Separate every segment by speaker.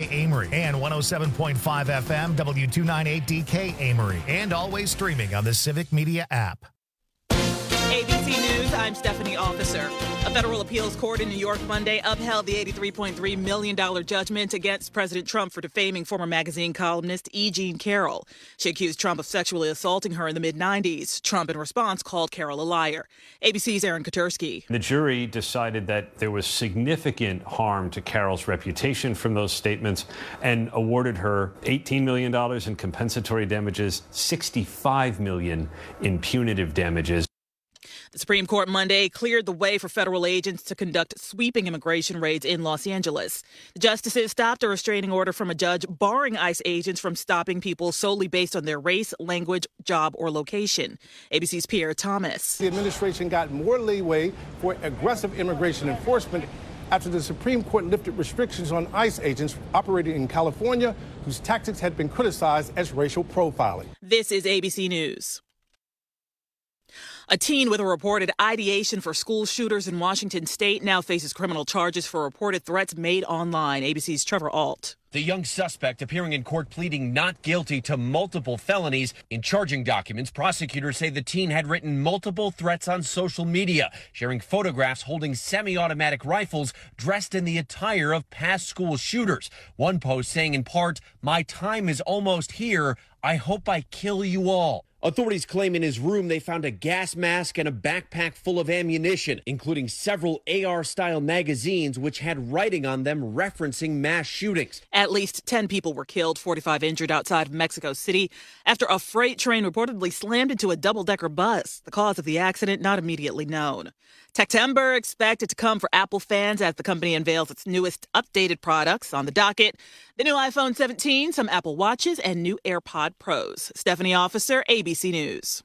Speaker 1: Amory, and 107.5 FM W298DK Amory, and always streaming on the Civic Media app.
Speaker 2: ABC News, I'm Stephanie Officer. A federal appeals court in New York Monday upheld the $83.3 million judgment against President Trump for defaming former magazine columnist E. Jean Carroll. She accused Trump of sexually assaulting her in the mid-'90s. Trump, in response, called Carroll a liar. ABC's Aaron Katursky.
Speaker 3: The jury decided that there was significant harm to Carroll's reputation from those statements and awarded her $18 million in compensatory damages, $65 million in punitive damages.
Speaker 2: The Supreme Court Monday cleared the way for federal agents to conduct sweeping immigration raids in Los Angeles. The justices stopped a restraining order from a judge barring ICE agents from stopping people solely based on their race, language, job, or location. ABC's Pierre Thomas.
Speaker 4: The administration got more leeway for aggressive immigration enforcement after the Supreme Court lifted restrictions on ICE agents operating in California, whose tactics had been criticized as racial profiling.
Speaker 2: This is ABC News. A teen with a reported ideation for school shooters in Washington state now faces criminal charges for reported threats made online. ABC's Trevor Ault.
Speaker 5: The young suspect appearing in court pleading not guilty to multiple felonies. In charging documents, prosecutors say the teen had written multiple threats on social media, sharing photographs holding semi-automatic rifles dressed in the attire of past school shooters. One post saying in part, "My time is almost here. I hope I kill you all." Authorities claim in his room they found a gas mask and a backpack full of ammunition, including several AR-style magazines which had writing on them referencing mass shootings.
Speaker 2: At least 10 people were killed, 45 injured outside of Mexico City after a freight train reportedly slammed into a double-decker bus. The cause of the accident not immediately known. Techtember expected to come for Apple fans as the company unveils its newest updated products. On the docket, the new iPhone 17, some Apple Watches, and new AirPod Pros. Stephanie Officer, ABC News.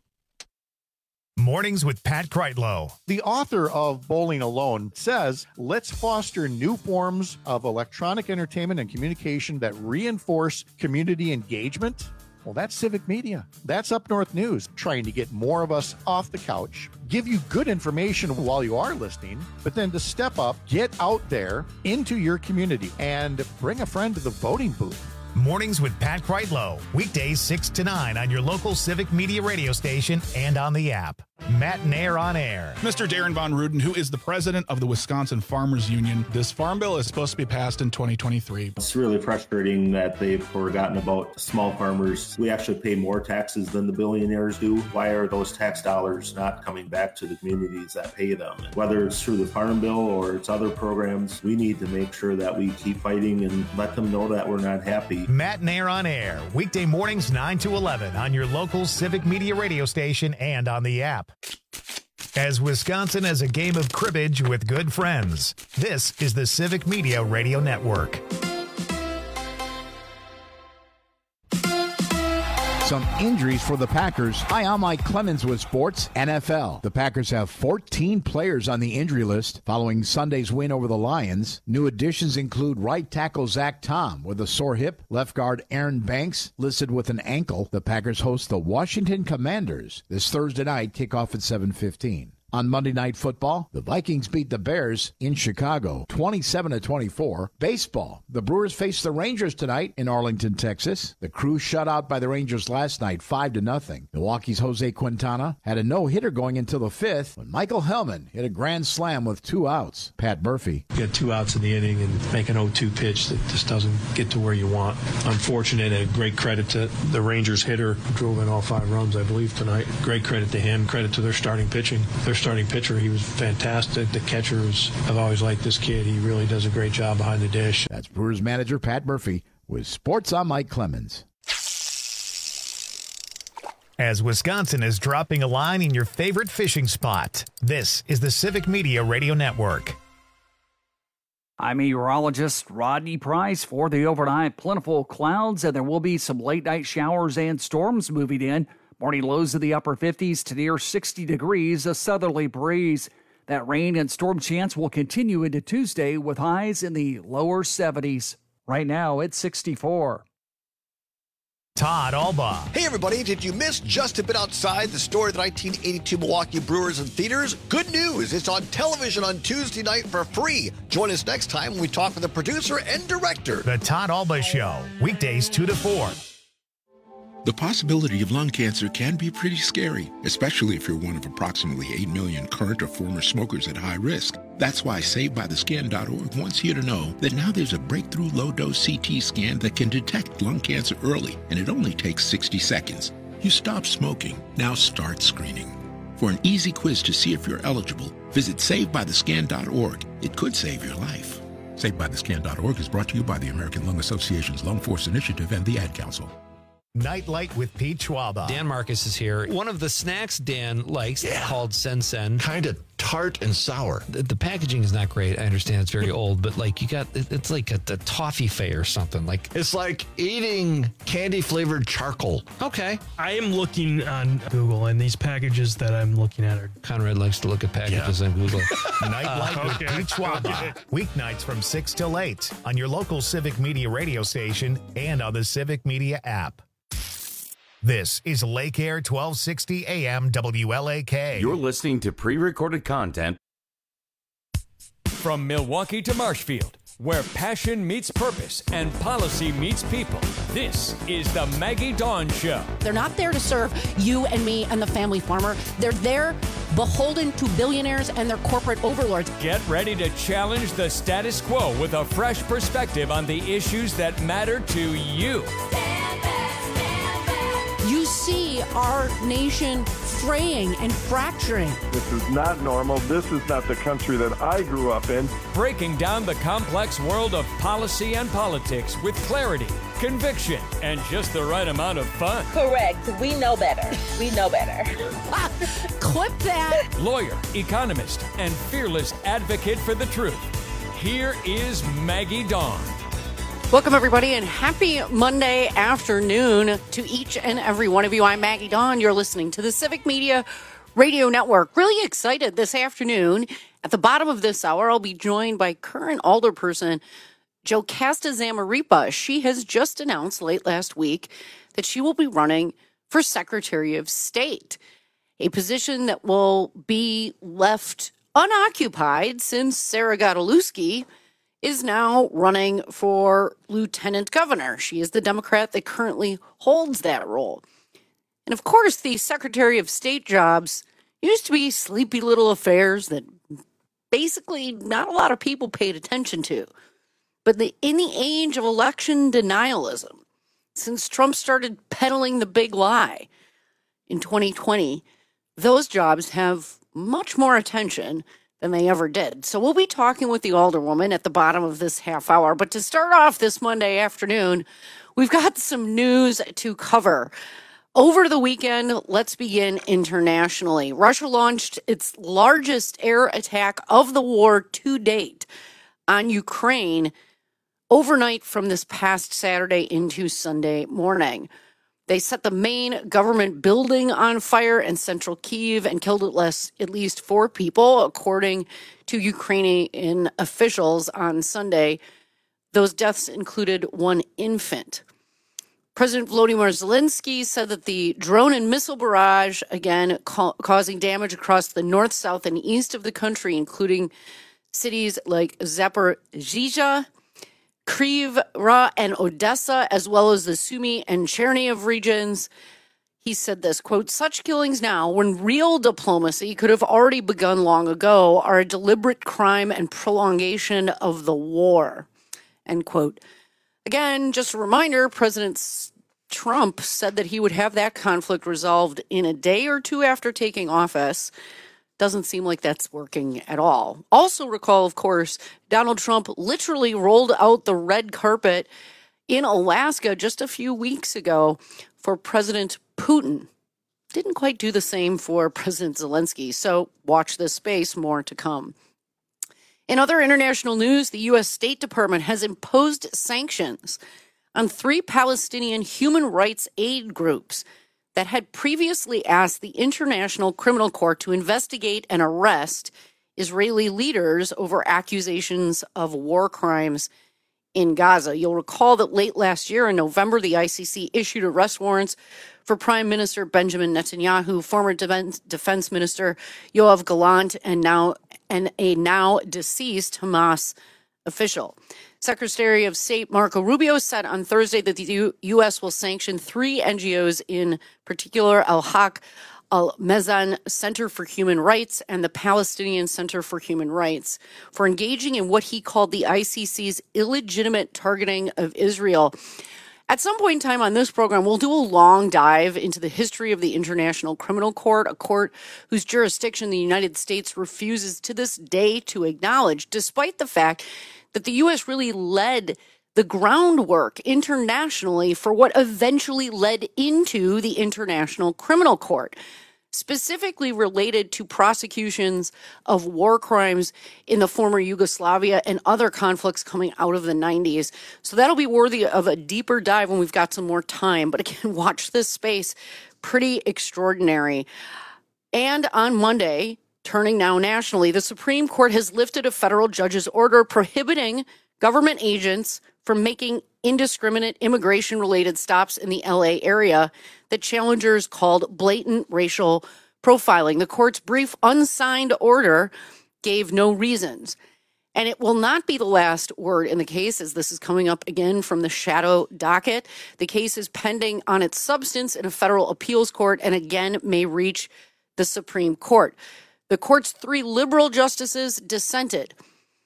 Speaker 1: Mornings with Pat Kreitlow.
Speaker 6: The author of Bowling Alone says, let's foster new forms of electronic entertainment and communication that reinforce community engagement. Well, that's Civic Media. That's Up North News, trying to get more of us off the couch, give you good information while you are listening, but then to step up, get out there into your community and bring a friend to the voting booth.
Speaker 1: Mornings with Pat Kreitlow. Weekdays 6 to 9 on your local Civic Media radio station and on the app. Matt and Air on Air.
Speaker 7: Mr. Darren Von Ruden, who is the president of the Wisconsin Farmers Union, this farm bill is supposed to be passed in 2023.
Speaker 8: It's really frustrating that they've forgotten about small farmers. We actually pay more taxes than the billionaires do. Why are those tax dollars not coming back to the communities that pay them? And whether it's through the farm bill or it's other programs, we need to make sure that we keep fighting and let them know that we're not happy.
Speaker 1: Matt and Air on Air. Weekday mornings 9 to 11 on your local Civic Media radio station and on the app. As Wisconsin has a game of cribbage with good friends, this is the Civic Media Radio Network.
Speaker 9: Some injuries for the Packers. Hi, I'm Mike Clemens with Sports NFL. The Packers have 14 players on the injury list following Sunday's win over the Lions. New additions include right tackle Zach Tom with a sore hip, left guard Aaron Banks listed with an ankle. The Packers host the Washington Commanders this Thursday night, kickoff at 7:15. On Monday Night Football, the Vikings beat the Bears in Chicago, 27-24. Baseball, the Brewers face the Rangers tonight in Arlington, Texas. The Crew shut out by the Rangers last night, 5-0. Milwaukee's Jose Quintana had a no-hitter going until the fifth when Michael Hellman hit a grand slam with 2 outs. Pat Murphy.
Speaker 10: You get 2 outs in the inning and make an 0-2 pitch that just doesn't get to where you want. Unfortunate, and great credit to the Rangers hitter who drove in all 5 runs, I believe, tonight. Great credit to him, credit to their starting pitching. Their starting pitcher, he was fantastic. The catchers, I've always liked this kid. He really does a great job behind the dish.
Speaker 9: That's Brewers manager Pat Murphy with Sports. I'm Mike Clemens.
Speaker 1: As Wisconsin is dropping a line in your favorite fishing spot, this is the Civic Media Radio Network.
Speaker 11: I'm meteorologist Rodney Price. For the overnight, plentiful clouds, and there will be some late-night showers and storms moving in. Morning lows in the upper 50s to near 60 degrees, a southerly breeze. That rain and storm chance will continue into Tuesday with highs in the lower 70s. Right now, it's 64.
Speaker 1: Todd Alba.
Speaker 12: Hey everybody, did you miss Just a Bit Outside, the story of the 1982 Milwaukee Brewers in theaters? Good news, it's on television on Tuesday night for free. Join us next time when we talk with the producer and director.
Speaker 1: The Todd Alba Show, weekdays 2 to 4.
Speaker 13: The possibility of lung cancer can be pretty scary, especially if you're one of approximately 8 million current or former smokers at high risk. That's why SaveByTheScan.org wants you to know that now there's a breakthrough low-dose CT scan that can detect lung cancer early, and it only takes 60 seconds. You stop smoking, now start screening. For an easy quiz to see if you're eligible, visit SaveByTheScan.org. It could save your life. SaveByTheScan.org is brought to you by the American Lung Association's Lung Force Initiative and the Ad Council.
Speaker 1: Nightlight with Pete Schwaba.
Speaker 14: Dan Marcus is here. One of the snacks Dan likes called Sen.
Speaker 15: Kind of tart and sour.
Speaker 14: The packaging is not great. I understand it's very old, but like it's like a toffee fay or something. Like
Speaker 15: it's like eating candy flavored charcoal.
Speaker 14: Okay.
Speaker 16: I am looking on Google, and these packages that I'm looking at are...
Speaker 14: Conrad likes to look at packages on Google.
Speaker 1: Nightlight with Pete Schwaba. Weeknights from 6 till 8 on your local Civic Media radio station and on the Civic Media app. This is Lake Air 1260 AM WLAK.
Speaker 17: You're listening to pre-recorded content.
Speaker 18: From Milwaukee to Marshfield, where passion meets purpose and policy meets people, this is the Maggie Dawn Show.
Speaker 19: They're not there to serve you and me and the family farmer. They're there beholden to billionaires and their corporate overlords.
Speaker 18: Get ready to challenge the status quo with a fresh perspective on the issues that matter to you.
Speaker 19: You see our nation fraying and fracturing.
Speaker 20: This is not normal. This is not the country that I grew up in.
Speaker 18: Breaking down the complex world of policy and politics with clarity, conviction, and just the right amount of fun.
Speaker 21: Correct. We know better. We know better.
Speaker 19: Clip that.
Speaker 18: Lawyer, economist, and fearless advocate for the truth. Here is Maggie Dawn.
Speaker 19: Welcome, everybody, and happy Monday afternoon to each and every one of you. I'm Maggie Dawn. You're listening to the Civic Media Radio Network. Really excited this afternoon. At the bottom of this hour, I'll be joined by current alderperson Jocasta Zamarripa. She has just announced late last week that she will be running for Secretary of State, a position that will be left unoccupied since Sarah Godlewski is now running for lieutenant governor. She is the Democrat that currently holds that role. And of course, the Secretary of State jobs used to be sleepy little affairs that basically not a lot of people paid attention to. But in the age of election denialism, since Trump started peddling the big lie in 2020, those jobs have much more attention than they ever did. So we'll be talking with the alderwoman at the bottom of this half hour. But to start off this Monday afternoon, we've got some news to cover. Over the weekend, let's begin internationally. Russia launched its largest air attack of the war to date on Ukraine overnight from this past Saturday into Sunday morning. They set the main government building on fire in central Kyiv and killed at least 4 people, according to Ukrainian officials on Sunday. Those deaths included 1 infant. President Volodymyr Zelensky said that the drone and missile barrage, again, causing damage across the north, south, and east of the country, including cities like Zaporizhzhia, Kryvyi and Odessa, as well as the Sumy and Chernihiv regions. He said this, quote, "Such killings now, when real diplomacy could have already begun long ago, are a deliberate crime and prolongation of the war," end quote. Again, just a reminder, President Trump said that he would have that conflict resolved in a day or 2 after taking office. Doesn't seem like that's working at all. Also recall, of course, Donald Trump literally rolled out the red carpet in Alaska just a few weeks ago for President Putin. Didn't quite do the same for President Zelensky, so watch this space, more to come. In other international news, the U.S. State Department has imposed sanctions on 3 Palestinian human rights aid groups that had previously asked the International Criminal Court to investigate and arrest Israeli leaders over accusations of war crimes in Gaza. You'll recall that late last year in November, the ICC issued arrest warrants for Prime Minister Benjamin Netanyahu, former Defense Minister Yoav Gallant, and a now deceased Hamas official. Secretary of State Marco Rubio said on Thursday that the U.S. will sanction 3 NGOs, in particular Al-Haq Al-Mezan Center for Human Rights and the Palestinian Center for Human Rights, for engaging in what he called the ICC's illegitimate targeting of Israel. At some point in time on this program, we'll do a long dive into the history of the International Criminal Court, a court whose jurisdiction the United States refuses to this day to acknowledge, despite the fact that the U.S. really led the groundwork internationally for what eventually led into the International Criminal Court, specifically related to prosecutions of war crimes in the former Yugoslavia and other conflicts coming out of the 90s. So that'll be worthy of a deeper dive when we've got some more time. But again, watch this space. Pretty extraordinary. And on Monday, turning now nationally, the Supreme Court has lifted a federal judge's order prohibiting government agents from making indiscriminate immigration-related stops in the LA area that challengers called blatant racial profiling. The court's brief unsigned order gave no reasons. And it will not be the last word in the case, as this is coming up again from the shadow docket. The case is pending on its substance in a federal appeals court and again may reach the Supreme Court. The court's 3 liberal justices dissented,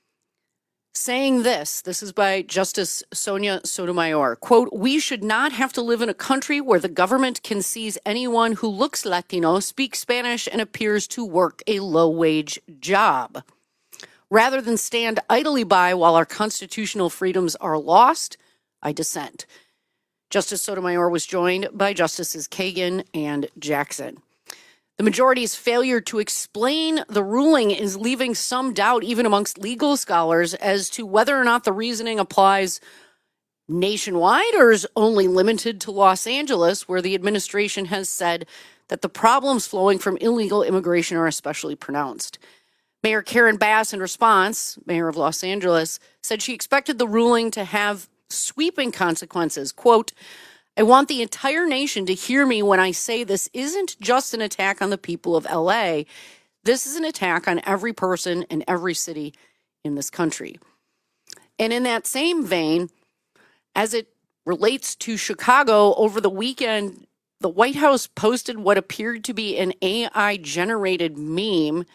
Speaker 19: saying this is by Justice Sonia Sotomayor, quote, "We should not have to live in a country where the government can seize anyone who looks Latino, speaks Spanish, and appears to work a low-wage job. Rather than stand idly by while our constitutional freedoms are lost, I dissent." Justice Sotomayor was joined by Justices Kagan and Jackson. The majority's failure to explain the ruling is leaving some doubt, even amongst legal scholars, as to whether or not the reasoning applies nationwide or is only limited to Los Angeles, where the administration has said that the problems flowing from illegal immigration are especially pronounced. Mayor Karen Bass, in response, mayor of Los Angeles, said she expected the ruling to have sweeping consequences. Quote, "I want the entire nation to hear me when I say this isn't just an attack on the people of LA. This is an attack on every person in every city in this country." And in that same vein, as it relates to Chicago, over the weekend, the White House posted what appeared to be an AI-generated meme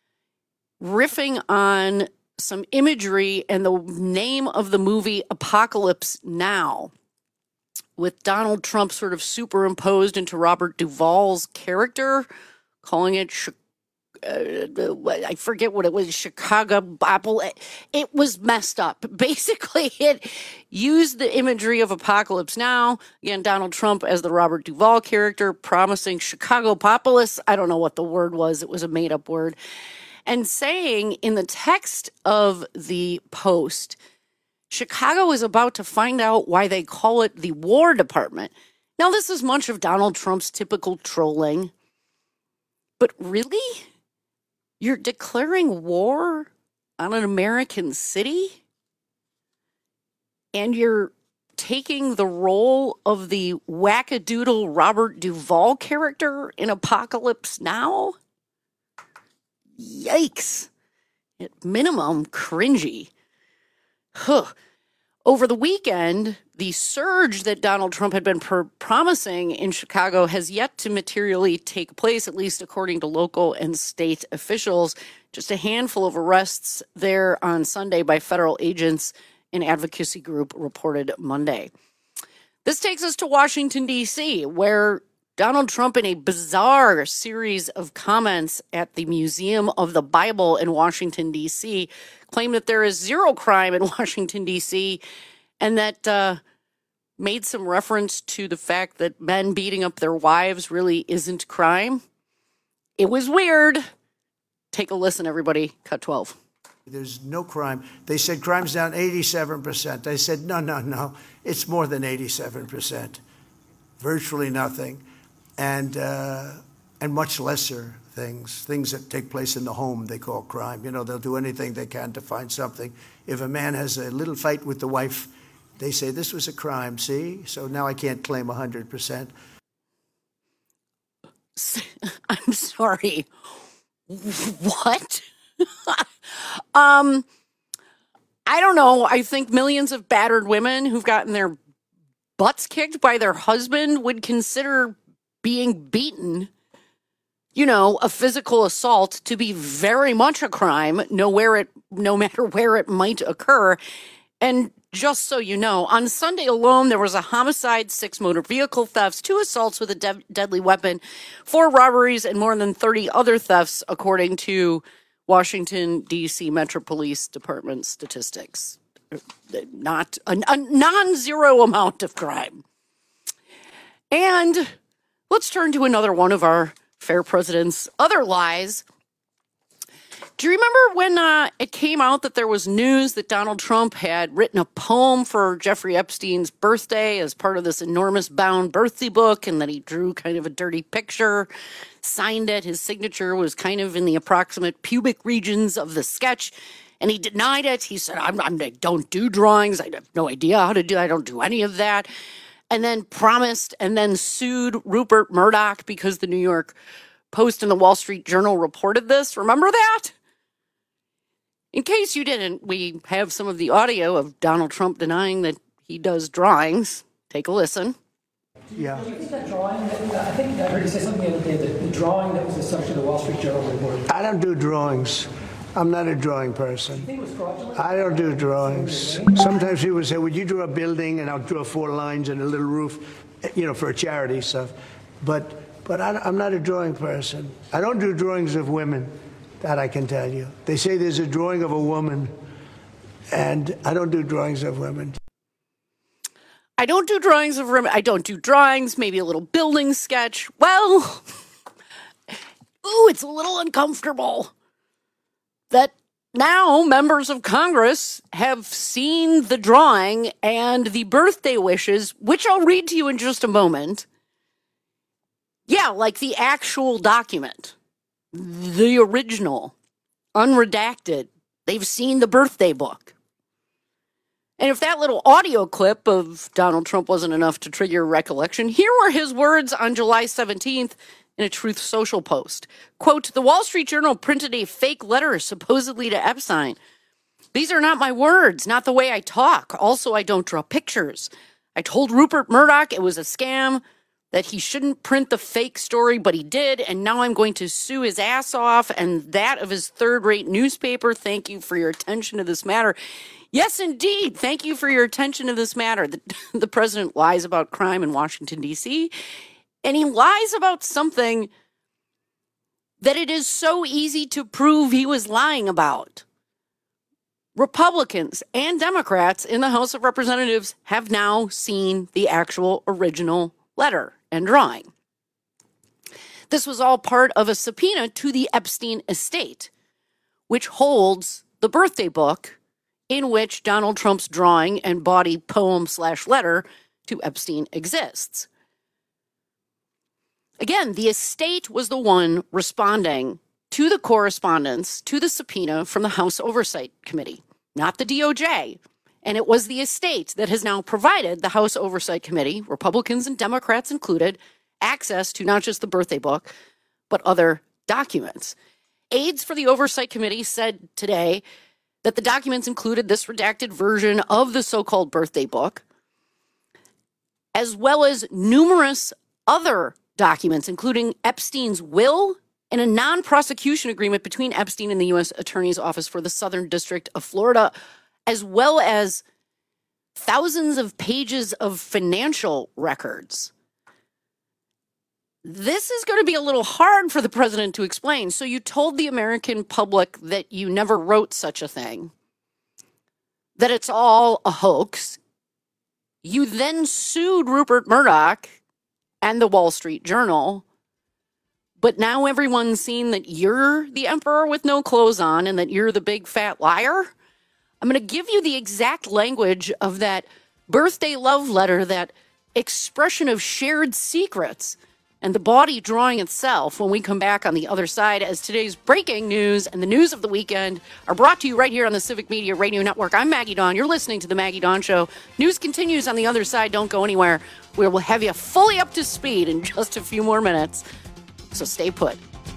Speaker 19: riffing on some imagery and the name of the movie Apocalypse Now, with Donald Trump sort of superimposed into Robert Duvall's character, calling it, I forget what it was, Chicago Apple. It was messed up. Basically, it used the imagery of Apocalypse Now. Again, Donald Trump as the Robert Duvall character, promising Chicagopolis. I don't know what the word was. It was a made-up word. And saying in the text of the post, Chicago is about to find out why they call it the War Department. Now, this is much of Donald Trump's typical trolling. But really? You're declaring war on an American city? And you're taking the role of the wackadoodle Robert Duvall character in Apocalypse Now? Yikes. At minimum, cringy. Over the weekend, the surge that Donald Trump had been promising in Chicago has yet to materially take place, at least according to local and state officials. Just a handful of arrests there on Sunday by federal agents, an advocacy group reported Monday. This takes us to Washington, D.C., where Donald Trump, in a bizarre series of comments at the Museum of the Bible in Washington, D.C., claimed that there is zero crime in Washington, D.C., and that made some reference to the fact that men beating up their wives really isn't crime. It was weird. Take a listen, everybody. Cut 12.
Speaker 3: There's no crime. They said crime's down 87%. I said, no. It's more than 87%. Virtually nothing. And much lesser things that take place in the home they call crime. You know, they'll do anything they can to find something. If a man has a little fight with the wife, they say, this was a crime, see? So now I can't claim 100%.
Speaker 19: I'm sorry. What? I don't know. I think millions of battered women who've gotten their butts kicked by their husband would consider being beaten, you know, a physical assault, to be very much a crime, no matter where it might occur. And just so you know, on Sunday alone, there was a homicide, 6 motor vehicle thefts, 2 assaults with a deadly weapon, 4 robberies, and more than 30 other thefts, according to Washington, D.C. Metro Police Department statistics. Not a non-zero amount of crime. And let's turn to another one of our fair president's other lies. Do you remember when it came out that there was news that Donald Trump had written a poem for Jeffrey Epstein's birthday as part of this enormous bound birthday book, and that he drew kind of a dirty picture, signed it, his signature was kind of in the approximate pubic regions of the sketch, and he denied it. He said, I don't do drawings. I have no idea how to do it. I don't do any of that. And then promised and then sued Rupert Murdoch because the New York Post and the Wall Street Journal reported this. Remember that? In case you didn't, we have some of the audio of Donald Trump denying that he does drawings. Take a listen.
Speaker 3: Yeah.
Speaker 4: Do you think that drawing, I think I heard you say something the other day, that the drawing that was the subject of the Wall Street Journal report.
Speaker 3: I don't do drawings. I'm not a drawing person. I don't do drawings. Sometimes people say, would you draw a building? And I'll draw 4 lines and a little roof, you know, for a charity stuff. But I'm not a drawing person. I don't do drawings of women. That I can tell you. They say there's a drawing of a woman, and I don't do drawings of women.
Speaker 19: I don't do drawings of women. I don't do drawings, maybe a little building sketch. Well, it's a little uncomfortable that now members of Congress have seen the drawing and the birthday wishes, which I'll read to you in just a moment. Yeah, like the actual document. The original, unredacted. They've seen the birthday book. And if that little audio clip of Donald Trump wasn't enough to trigger recollection, here were his words on July 17th in a Truth Social post. Quote, the Wall Street Journal printed a fake letter supposedly to Epstein. These are not my words, not the way I talk. Also, I don't draw pictures. I told Rupert Murdoch it was a scam, that he shouldn't print the fake story, but he did, and now I'm going to sue his ass off and that of his third-rate newspaper. Thank you for your attention to this matter. Yes, indeed. Thank you for your attention to this matter. The president lies about crime in Washington, D.C., and he lies about something that it is so easy to prove he was lying about. Republicans and Democrats in the House of Representatives have now seen the actual original letter and drawing. This was all part of a subpoena to the Epstein estate, which holds the birthday book in which Donald Trump's drawing and body poem/letter to Epstein exists. Again, the estate was the one responding to the correspondence, to the subpoena from the House Oversight Committee, not the DOJ. And it was the estate that has now provided the House Oversight Committee, Republicans and Democrats included, access to not just the birthday book, but other documents. Aides for the Oversight Committee said today that the documents included this redacted version of the so-called birthday book, as well as numerous other documents, including Epstein's will and a non-prosecution agreement between Epstein and the U.S. Attorney's Office for the Southern District of Florida, as well as thousands of pages of financial records. This is going to be a little hard for the president to explain. So you told the American public that you never wrote such a thing, that it's all a hoax. You then sued Rupert Murdoch and the Wall Street Journal, but now everyone's seen that you're the emperor with no clothes on and that you're the big fat liar. I'm going to give you the exact language of that birthday love letter, that expression of shared secrets and the body drawing itself when we come back on the other side, as today's breaking news and the news of the weekend are brought to you right here on the Civic Media Radio Network. I'm Maggie Dawn. You're listening to The Maggie Dawn Show. News continues on the other side. Don't go anywhere. We will have you fully up to speed in just a few more minutes, so stay put.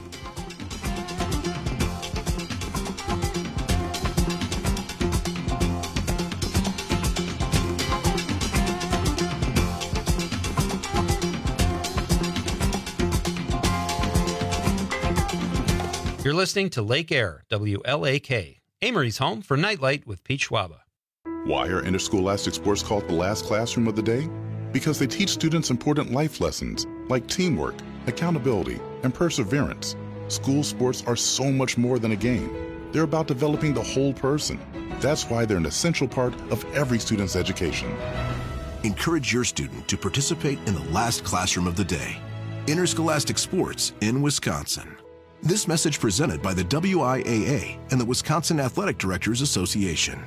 Speaker 5: You're listening to Lake Air, WLAK, Amory's home for Nightlight with Pete Schwaba.
Speaker 22: Why are interscholastic sports called the last classroom of the day? Because they teach students important life lessons like teamwork, accountability, and perseverance. School sports are so much more than a game. They're about developing the whole person. That's why they're an essential part of every student's education.
Speaker 23: Encourage your student to participate in the last classroom of the day. Interscholastic sports in Wisconsin. This message presented by the WIAA and the Wisconsin Athletic Directors Association.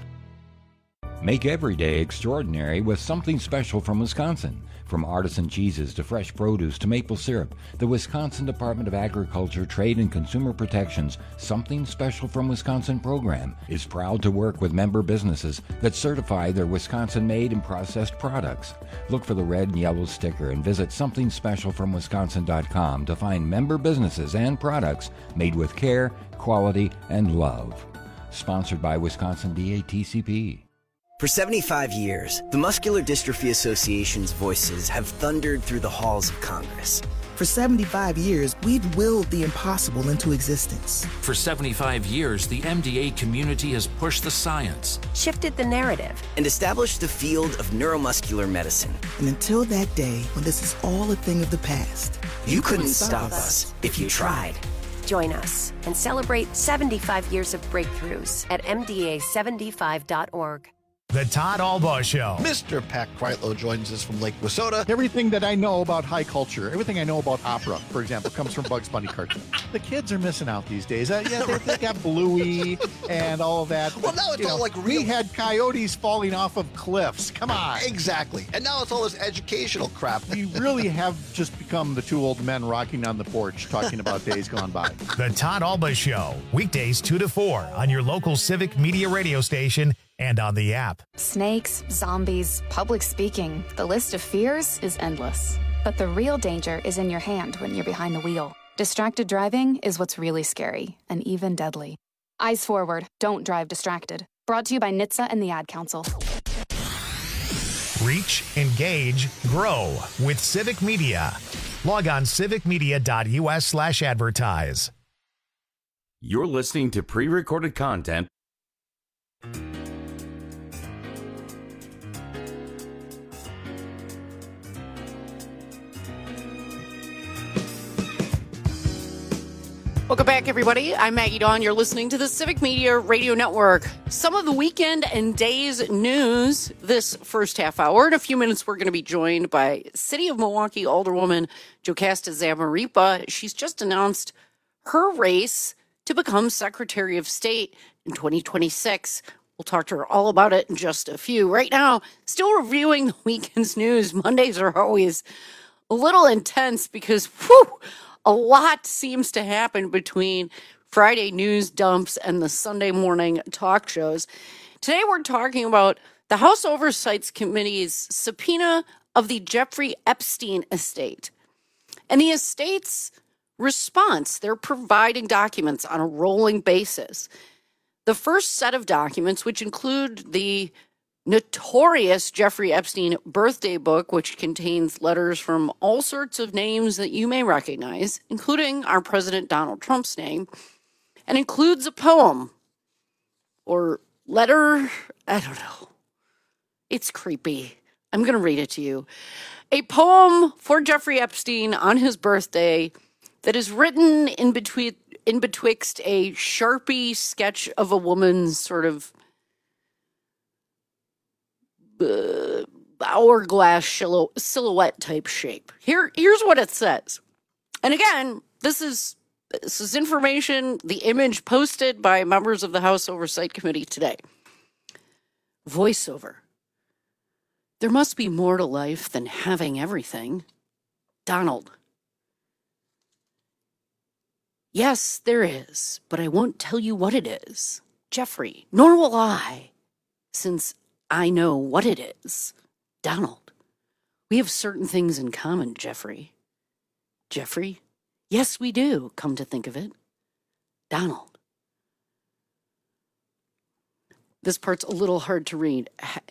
Speaker 24: Make every day extraordinary with something special from Wisconsin. From artisan cheeses to fresh produce to maple syrup, the Wisconsin Department of Agriculture, Trade, and Consumer Protection's Something Special from Wisconsin program is proud to work with member businesses that certify their Wisconsin-made and processed products. Look for the red and yellow sticker and visit somethingspecialfromwisconsin.com to find member businesses and products made with care, quality, and love. Sponsored by Wisconsin DATCP.
Speaker 25: For 75 years, the Muscular Dystrophy Association's voices have thundered through the halls of Congress.
Speaker 26: For 75 years, we've willed the impossible into existence.
Speaker 27: For 75 years, the MDA community has pushed the science,
Speaker 25: shifted the narrative, and established the field of neuromuscular medicine.
Speaker 26: And until that day, when this is all a thing of the past,
Speaker 25: you couldn't stop us if you tried.
Speaker 28: Join us and celebrate 75 years of breakthroughs at MDA75.org.
Speaker 1: The Todd Albaugh Show.
Speaker 12: Mr. Pat Kreitlow joins us from Lake Wissota.
Speaker 6: Everything that I know about high culture, everything I know about opera, for example, comes from Bugs Bunny cartoons. The kids are missing out these days. They got Bluey and all of that.
Speaker 12: Well, now it's all like real.
Speaker 6: We had coyotes falling off of cliffs. Come on.
Speaker 12: Exactly. And now it's all this educational crap.
Speaker 6: We really have just become the two old men rocking on the porch talking about days gone by.
Speaker 1: The Todd Albaugh Show, weekdays 2 to 4 on your local Civic Media radio station and on the app.
Speaker 29: Snakes, zombies, public speaking. The list of fears is endless. But the real danger is in your hand when you're behind the wheel. Distracted driving is what's really scary and even deadly. Eyes forward. Don't drive distracted. Brought to you by NHTSA and the Ad Council.
Speaker 1: Reach, engage, grow with Civic Media. Log on civicmedia.us/advertise.
Speaker 17: You're listening to pre-recorded content.
Speaker 19: Welcome back, everybody. I'm Maggie Dawn. You're listening to the Civic Media Radio Network. Some of the weekend and day's news this first half hour. In a few minutes, we're going to be joined by City of Milwaukee Alderwoman Jocasta Zamarripa. She's just announced her race to become Secretary of State in 2026. We'll talk to her all about it in just a few. Right now, still reviewing the weekend's news. Mondays are always a little intense because, a lot seems to happen between Friday news dumps and the Sunday morning talk shows. Today we're talking about the House Oversight Committee's subpoena of the Jeffrey Epstein estate and the estate's response. They're providing documents on a rolling basis. The first set of documents, which include the notorious Jeffrey Epstein birthday book, which contains letters from all sorts of names that you may recognize, including our President Donald Trump's name, and includes a poem or letter. I don't know. It's creepy. I'm going to read it to you. A poem for Jeffrey Epstein on his birthday that is written in betwixt a Sharpie sketch of a woman's sort of hourglass silhouette type shape. Here's what it says. And again, this is information, the image posted by members of the House Oversight Committee today. Voiceover. There must be more to life than having everything. Donald. Yes, there is, but I won't tell you what it is, Jeffrey, nor will I, since I know what it is. Donald, we have certain things in common, Jeffrey. Jeffrey? Yes, we do, come to think of it. Donald. This part's a little hard to read.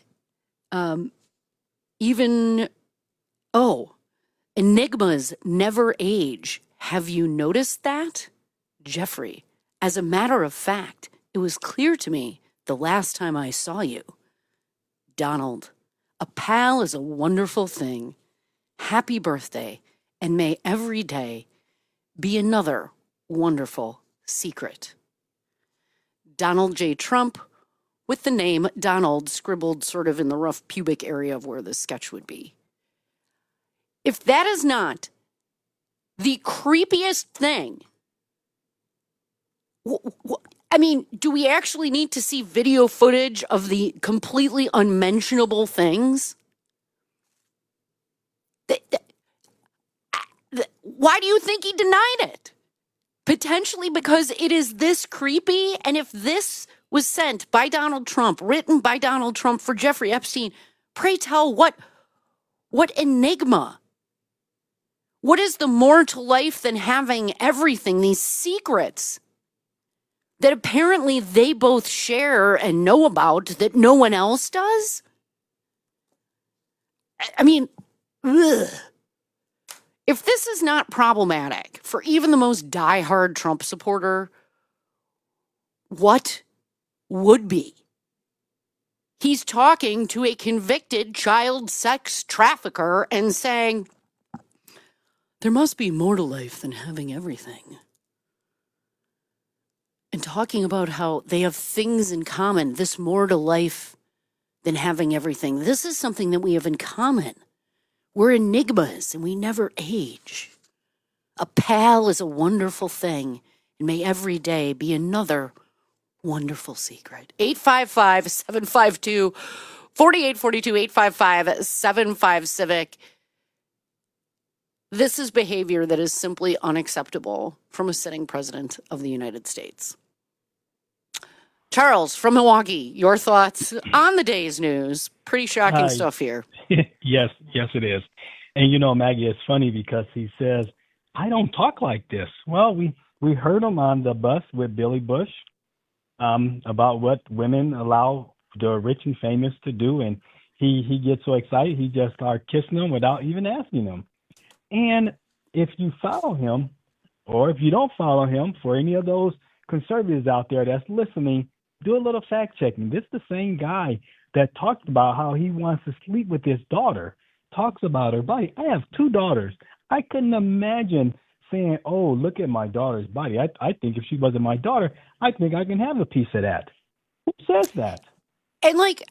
Speaker 19: Enigmas never age. Have you noticed that? Jeffrey, as a matter of fact, it was clear to me the last time I saw you. Donald, a pal is a wonderful thing. Happy birthday, and may every day be another wonderful secret. Donald J. Trump, with the name Donald scribbled sort of in the rough pubic area of where the sketch would be. If that is not the creepiest thing, I mean, do we actually need to see video footage of the completely unmentionable things? Why do you think he denied it? Potentially because it is this creepy, and if this was sent by Donald Trump, written by Donald Trump for Jeffrey Epstein, pray tell, what enigma? What is the more to life than having everything, these secrets that apparently they both share and know about that no one else does? I mean, ugh. If this is not problematic for even the most diehard Trump supporter, what would be? He's talking to a convicted child sex trafficker and saying, there must be more to life than having everything. And talking about how they have things in common, this more to life than having everything. This is something that we have in common. We're enigmas and we never age. A pal is a wonderful thing, and may every day be another wonderful secret. 855-752-4842, 855-75-CIVIC. This is behavior that is simply unacceptable from a sitting president of the United States. Charles from Milwaukee, your thoughts on the day's news. Pretty shocking stuff here.
Speaker 2: Yes, it is. And you know, Maggie, it's funny because he says, I don't talk like this. Well, we heard him on the bus with Billy Bush about what women allow the rich and famous to do. And he gets so excited, he just starts kissing them without even asking them. And if you follow him, or if you don't follow him, for any of those conservatives out there that's listening, do a little fact checking. This is the same guy that talked about how he wants to sleep with his daughter, talks about her body. I have 2 daughters. I couldn't imagine saying, oh, look at my daughter's body. I think if she wasn't my daughter, I think I can have a piece of that. Who says that?
Speaker 19: And like,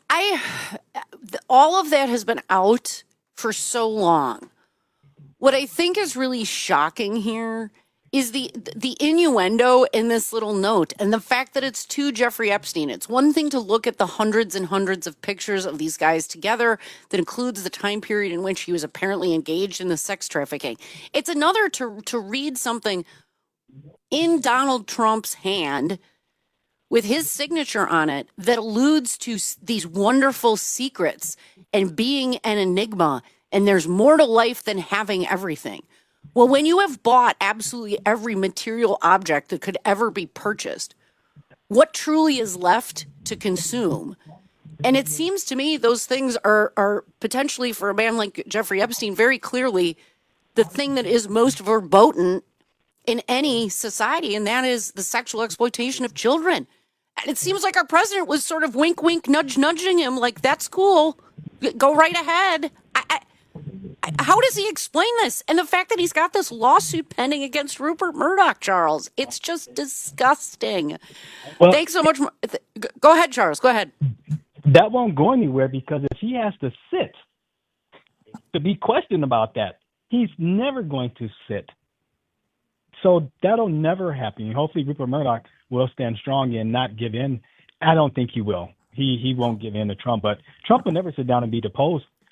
Speaker 19: all of that has been out for so long. What I think is really shocking here is the innuendo in this little note and the fact that it's to Jeffrey Epstein. It's one thing to look at the hundreds and hundreds of pictures of these guys together that includes the time period in which he was apparently engaged in the sex trafficking. It's another to read something in Donald Trump's hand with his signature on it that alludes to these wonderful secrets and being an enigma, and there's more to life than having everything. Well, when you have bought absolutely every material object that could ever be purchased, what truly is left to consume? And it seems to me those things are potentially, for a man like Jeffrey Epstein, very clearly the thing that is most verboten in any society, and that is the sexual exploitation of children. And it seems like our president was sort of wink, wink, nudge, nudging him like, that's cool. Go right ahead. How does he explain this? And the fact that he's got this lawsuit pending against Rupert Murdoch, Charles, it's just disgusting. Well, thanks so much. Go ahead, Charles. Go ahead.
Speaker 2: That won't go anywhere because if he has to sit to be questioned about that, he's never going to sit. So that'll never happen. Hopefully Rupert Murdoch will stand strong and not give in. I don't think he will. He won't give in to Trump, but Trump will never sit down and be deposed.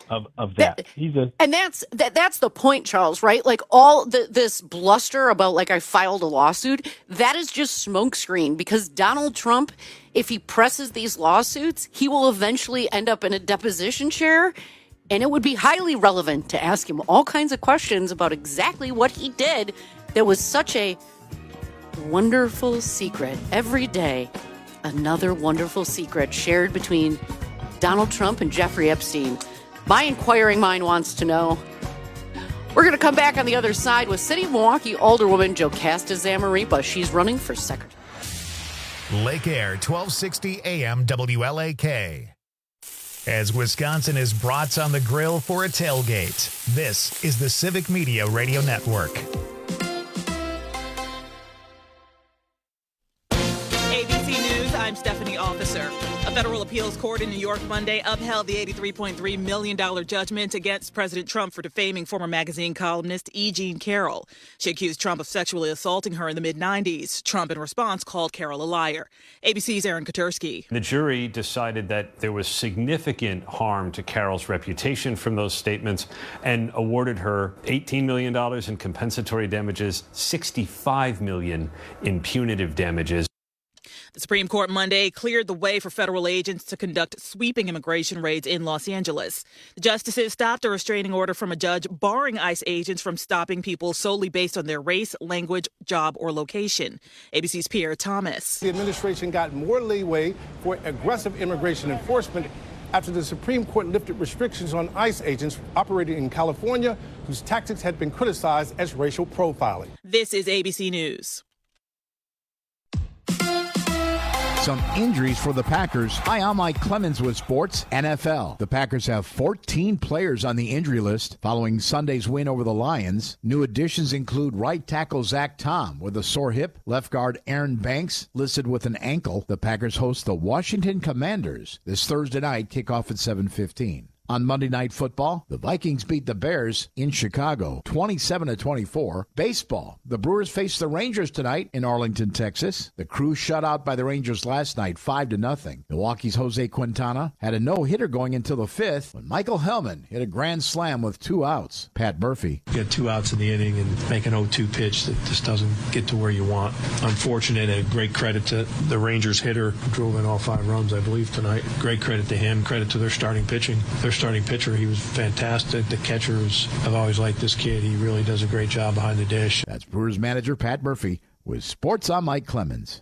Speaker 2: of that.
Speaker 19: And that's the point, Charles, right? Like all this bluster about like I filed a lawsuit, that is just smokescreen, because Donald Trump, if he presses these lawsuits, he will eventually end up in a deposition chair, and it would be highly relevant to ask him all kinds of questions about exactly what he did that was such a wonderful secret. Every day, another wonderful secret shared between Donald Trump and Jeffrey Epstein. My inquiring mind wants to know. We're going to come back on the other side with City of Milwaukee Alderwoman Jocasta Zamarripa. She's running for secretary.
Speaker 1: Lake Air, 1260 AM WLAK. As Wisconsin is brats on the grill for a tailgate, this is the Civic Media Radio Network.
Speaker 7: ABC News, I'm Stephanie Officer. A federal appeals court in New York Monday upheld the $83.3 million judgment against President Trump for defaming former magazine columnist E. Jean Carroll. She accused Trump of sexually assaulting her in the mid-'90s. Trump, in response, called Carroll a liar. ABC's Aaron Katersky.
Speaker 8: The jury decided that there was significant harm to Carroll's reputation from those statements and awarded her $18 million in compensatory damages, $65 million in punitive damages.
Speaker 7: The Supreme Court Monday cleared the way for federal agents to conduct sweeping immigration raids in Los Angeles. The justices stopped a restraining order from a judge barring ICE agents from stopping people solely based on their race, language, job, or location. ABC's Pierre Thomas.
Speaker 9: The administration got more leeway for aggressive immigration enforcement after the Supreme Court lifted restrictions on ICE agents operating in California, whose tactics had been criticized as racial profiling.
Speaker 7: This is ABC News.
Speaker 10: Some injuries for the Packers. Hi, I'm Mike Clemens with Sports NFL. The Packers have 14 players on the injury list following Sunday's win over the Lions. New additions include right tackle Zach Tom with a sore hip, left guard Aaron Banks listed with an ankle. The Packers host the Washington Commanders this Thursday night, kickoff at 7:15. On Monday Night Football, the Vikings beat the Bears in Chicago, 27-24. Baseball, the Brewers face the Rangers tonight in Arlington, Texas. The Crew shut out by the Rangers last night, 5-0. Milwaukee's Jose Quintana had a no-hitter going until the fifth when Michael Hellman hit a grand slam with 2 outs. Pat Murphy.
Speaker 11: You get 2 outs in the inning and make an 0-2 pitch that just doesn't get to where you want. Unfortunate, and great credit to the Rangers hitter who drove in all 5 runs, I believe, tonight. Great credit to him. Credit to their starting pitching. Their starting pitcher, he was fantastic. The catchers, I've always liked this kid. He really does a great job behind the dish.
Speaker 10: That's Brewers manager Pat Murphy with Sports. I'm Mike Clemens.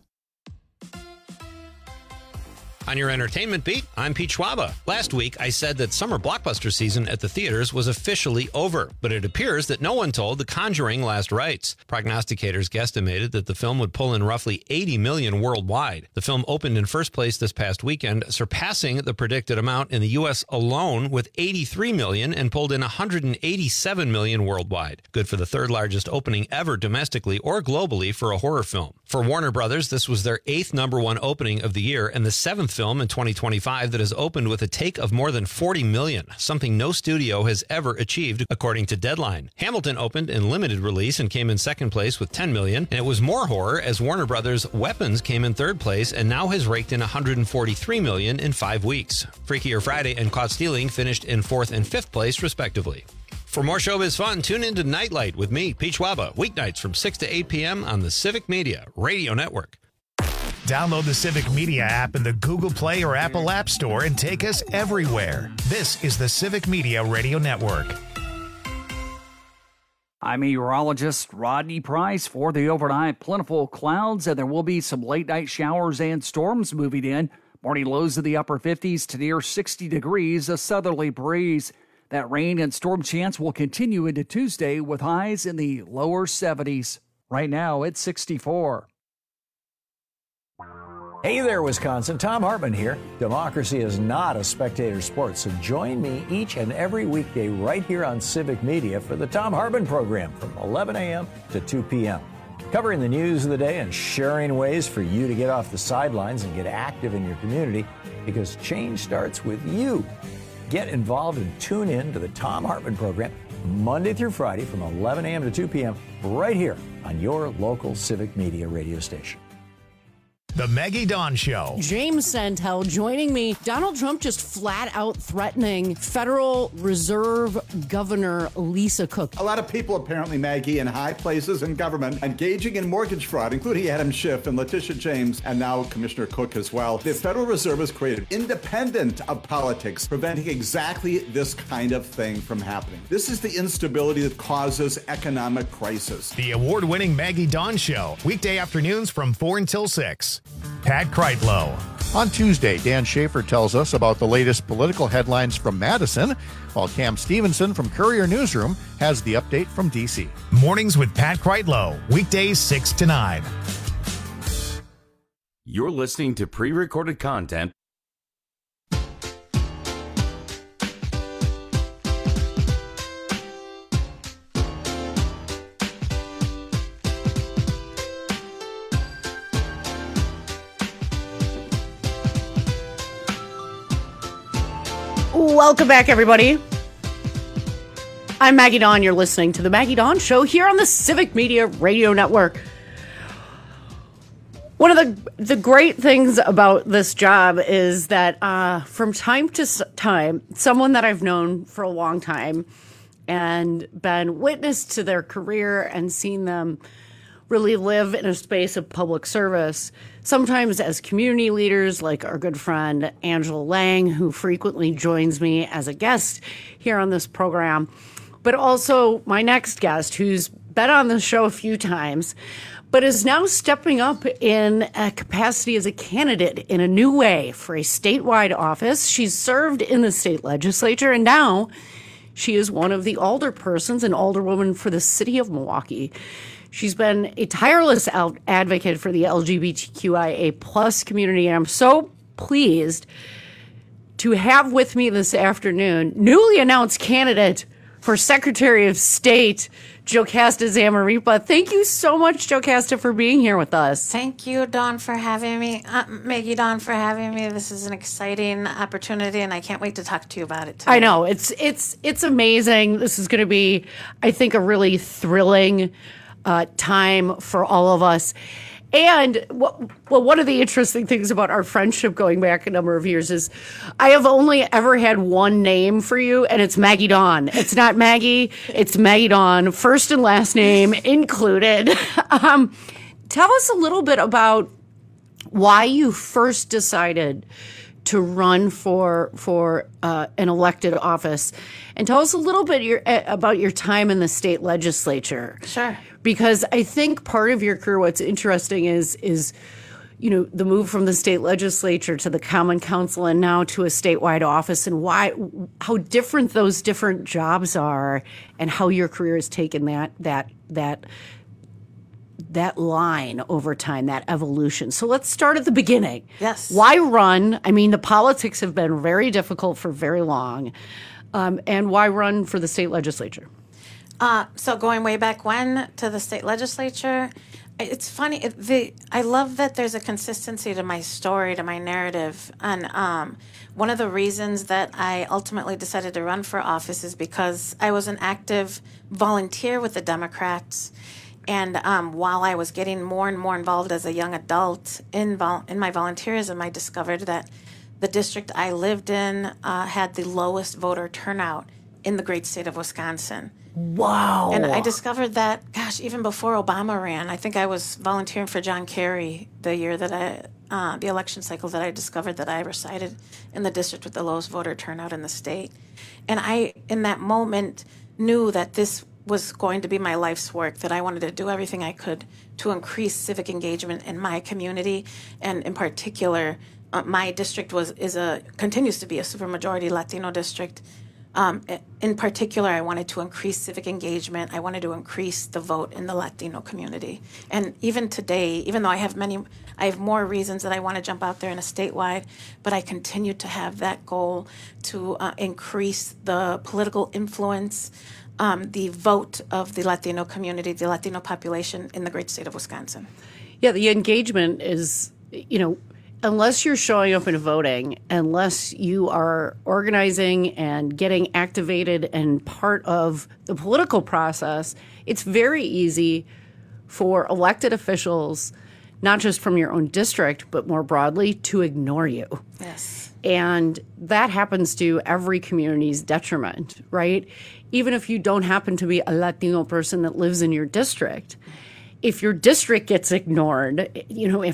Speaker 5: On your entertainment beat, I'm Pete Schwaba. Last week, I said that summer blockbuster season at the theaters was officially over, but it appears that no one told The Conjuring last rites. Prognosticators guesstimated that the film would pull in roughly $80 million worldwide. The film opened in first place this past weekend, surpassing the predicted amount in the U.S. alone with $83 million and pulled in $187 million worldwide. Good for the third largest opening ever domestically or globally for a horror film. For Warner Brothers, this was their 8th #1 opening of the year and the 7th film in 2025 that has opened with a take of more than $40 million, something no studio has ever achieved, according to Deadline. Hamilton opened in limited release and came in second place with $10 million, and it was more horror as Warner Brothers' Weapons came in third place and now has raked in $143 million in 5 weeks. Freakier Friday and Caught Stealing finished in 4th and 5th place, respectively. For more showbiz fun, tune into Nightlight with me, Pete Schwaba, weeknights from 6 to 8 p.m. on the Civic Media Radio Network.
Speaker 1: Download the Civic Media app in the Google Play or Apple App Store and take us everywhere. This is the Civic Media Radio Network.
Speaker 13: I'm meteorologist Rodney Price. For the overnight, plentiful clouds, and there will be some late-night showers and storms moving in. Morning lows in the upper 50s to near 60 degrees, a southerly breeze. That rain and storm chance will continue into Tuesday with highs in the lower 70s. Right now, it's 64.
Speaker 14: Hey there, Wisconsin. Tom Hartman here. Democracy is not a spectator sport, so join me each and every weekday right here on Civic Media for the Tom Hartman program from 11 a.m. to 2 p.m. Covering the news of the day and sharing ways for you to get off the sidelines and get active in your community, because change starts with you. Get involved and tune in to the Tom Hartman program Monday through Friday from 11 a.m. to 2 p.m. right here on your local Civic Media radio station.
Speaker 1: The Maggie Dawn Show.
Speaker 19: James Santel joining me. Donald Trump just flat out threatening Federal Reserve Governor Lisa Cook.
Speaker 3: A lot of people, apparently, Maggie, in high places in government, engaging in mortgage fraud, including Adam Schiff and Letitia James, and now Commissioner Cook as well. The Federal Reserve has created, independent of politics, preventing exactly this kind of thing from happening. This is the instability that causes economic crisis.
Speaker 1: The award-winning Maggie Dawn Show. Weekday afternoons from 4 until 6. Pat Kreitlow.
Speaker 6: On Tuesday, Dan Schaefer tells us about the latest political headlines from Madison, while Cam Stevenson from Courier Newsroom has the update from D.C.
Speaker 1: Mornings with Pat Kreitlow. Weekdays 6 to 9.
Speaker 17: You're listening to pre-recorded content.
Speaker 19: Welcome back, everybody. I'm Maggie Dawn. You're listening to The Maggie Dawn Show here on the Civic Media Radio Network. One of the great things about this job is that from time to time, someone that I've known for a long time and been witness to their career and seen them really live in a space of public service, sometimes as community leaders, like our good friend Angela Lang, who frequently joins me as a guest here on this program, but also my next guest, who's been on the show a few times, but is now stepping up in a capacity as a candidate in a new way for a statewide office. She's served in the state legislature, and now she is one of the alderpersons and alderwoman for the city of Milwaukee. She's been a tireless advocate for the LGBTQIA plus community, and I'm so pleased to have with me this afternoon newly announced candidate for Secretary of State, Jocasta Zamarripa. Thank you so much, Jocasta, for being here with us.
Speaker 4: Thank you, Dawn, for having me. Maggie Dawn, for having me. This is an exciting opportunity, and I can't wait to talk to you about it today.
Speaker 19: I know. It's amazing. This is going to be, I think, a really thrilling time for all of us. And one of the interesting things about our friendship going back a number of years is I have only ever had one name for you, and it's Maggie Dawn. It's not Maggie, it's Maggie Dawn, first and last name included. Tell us a little bit about why you first decided to run for an elected office, and tell us a little bit about your time in the state legislature.
Speaker 4: Sure.
Speaker 19: Because I think part of your career, what's interesting is the move from the state legislature to the Common Council and now to a statewide office, and how different those different jobs are, and how your career has taken that line over time, that evolution. So let's start at the beginning.
Speaker 4: Yes.
Speaker 19: Why run? I mean, the politics have been very difficult for very long. And why run for the state legislature?
Speaker 4: So going way back when to the state legislature, it's funny. I love that there's a consistency to my story, to my narrative. And one of the reasons that I ultimately decided to run for office is because I was an active volunteer with the Democrats. And while I was getting more and more involved as a young adult in my volunteerism, I discovered that the district I lived in had the lowest voter turnout in the great state of Wisconsin.
Speaker 19: Wow.
Speaker 4: And I discovered that, even before Obama ran. I think I was volunteering for John Kerry the year that the election cycle that I discovered that I resided in the district with the lowest voter turnout in the state. And I, in that moment, knew that this was going to be my life's work, that I wanted to do everything I could to increase civic engagement in my community. And in particular, my district continues to be a supermajority Latino district. In particular, I wanted to increase civic engagement. I wanted to increase the vote in the Latino community. And even today, even though I have more reasons that I want to jump out there in a statewide, but I continue to have that goal to increase the political influence, the vote of the Latino community, the Latino population in the great state of Wisconsin.
Speaker 19: Yeah, the engagement is, unless you're showing up and voting, unless you are organizing and getting activated and part of the political process, it's very easy for elected officials not just from your own district, but more broadly, to ignore you.
Speaker 4: Yes.
Speaker 19: And that happens to every community's detriment, right? Even if you don't happen to be a Latino person that lives in your district, if your district gets ignored,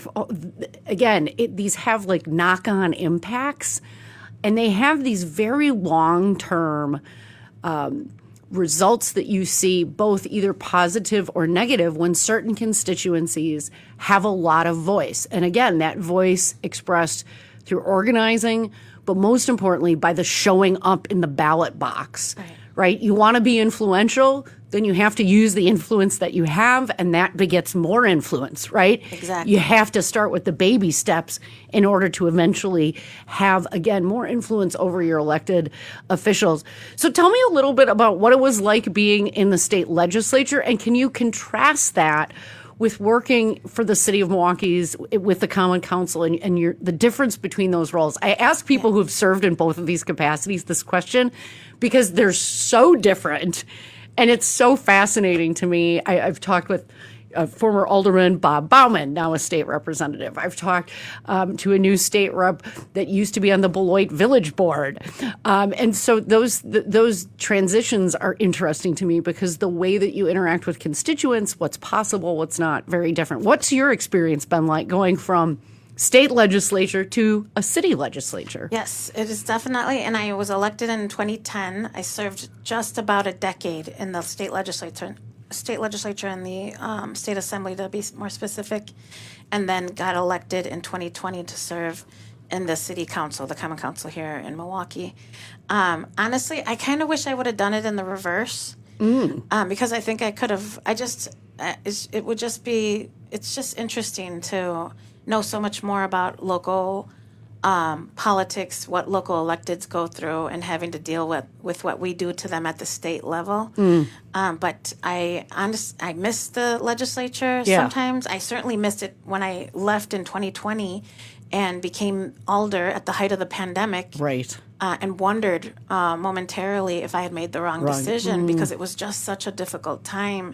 Speaker 19: these have like knock-on impacts, and they have these very long-term results that you see, both either positive or negative, when certain constituencies have a lot of voice. And again, that voice expressed through organizing, but most importantly, by the showing up in the ballot box, right? You want to be influential, then you have to use the influence that you have, and that begets more influence, right?
Speaker 4: Exactly.
Speaker 19: You have to start with the baby steps in order to eventually have, again, more influence over your elected officials. So tell me a little bit about what it was like being in the state legislature, and can you contrast that with working for the city of Milwaukee's with the Common Council and the difference between those roles? I ask people who have served in both of these capacities this question because they're so different. And it's so fascinating to me. I've talked with former Alderman Bob Bauman, now a state representative. I've talked to a new state rep that used to be on the Beloit Village Board. And so those transitions are interesting to me because the way that you interact with constituents, what's possible, what's not, very different. What's your experience been like going from state legislature to a city legislature?
Speaker 4: Yes, it is definitely. And I was elected in 2010. I served just about a decade in the state legislature and the state assembly, to be more specific, and then got elected in 2020 to serve in the city council, the Common Council here in Milwaukee. Honestly, I kind of wish I would have done it in the reverse because I think I could have. It's just interesting to know so much more about local politics, what local electeds go through, and having to deal with what we do to them at the state level. But I miss the legislature sometimes. I certainly missed it when I left in 2020 and became alder at the height of the pandemic.
Speaker 19: Right.
Speaker 4: And wondered momentarily if I had made the wrong decision because it was just such a difficult time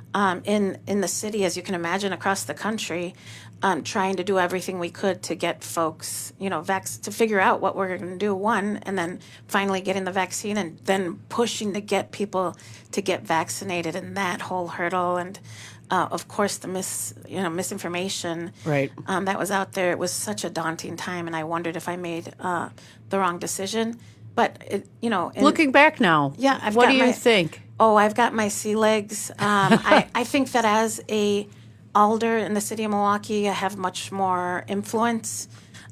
Speaker 4: in the city, as you can imagine, across the country. Trying to do everything we could to get folks, to figure out what we're going to do, and then finally getting the vaccine, and then pushing to get people to get vaccinated, and that whole hurdle, and of course the misinformation that was out there. It was such a daunting time, and I wondered if I made the wrong decision. But
Speaker 19: looking back now, what do you think?
Speaker 4: Oh, I've got my sea legs. I think that as a alder in the city of Milwaukee, I have much more influence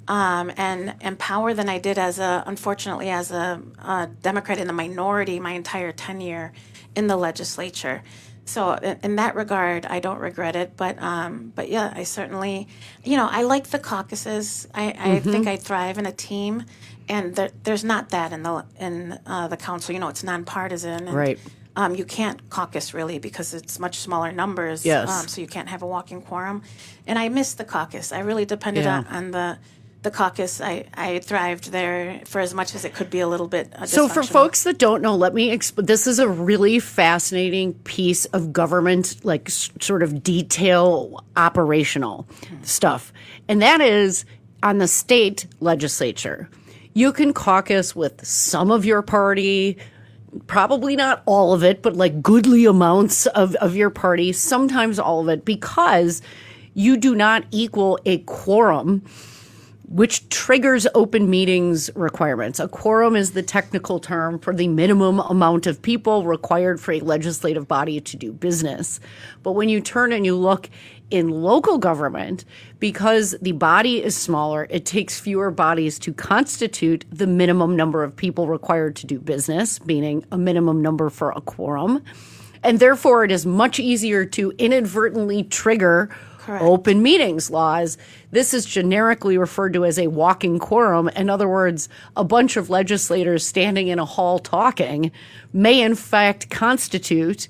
Speaker 4: and power than I did unfortunately as a Democrat in the minority my entire tenure in the legislature. So in that regard, I don't regret it. But yeah, I certainly, I like the caucuses. I think I thrive in a team, and there's not that in the council. It's nonpartisan.
Speaker 19: Right.
Speaker 4: You can't caucus really because it's much smaller numbers.
Speaker 19: Yes.
Speaker 4: So you can't have a walking quorum. And I missed the caucus. I really depended on the caucus. I thrived there for as much as it could be a little bit dysfunctional.
Speaker 19: So for folks that don't know, let me explain. This is a really fascinating piece of government, like sort of detail operational stuff. And that is on the state legislature. You can caucus with some of your party, probably not all of it, but like goodly amounts of your party, sometimes all of it, because you do not equal a quorum, which triggers open meetings requirements. A quorum is the technical term for the minimum amount of people required for a legislative body to do business. But when you turn and you look in local government, because the body is smaller, it takes fewer bodies to constitute the minimum number of people required to do business, meaning a minimum number for a quorum. And therefore, it is much easier to inadvertently trigger open meetings laws. This is generically referred to as a walking quorum. In other words, a bunch of legislators standing in a hall talking may in fact constitute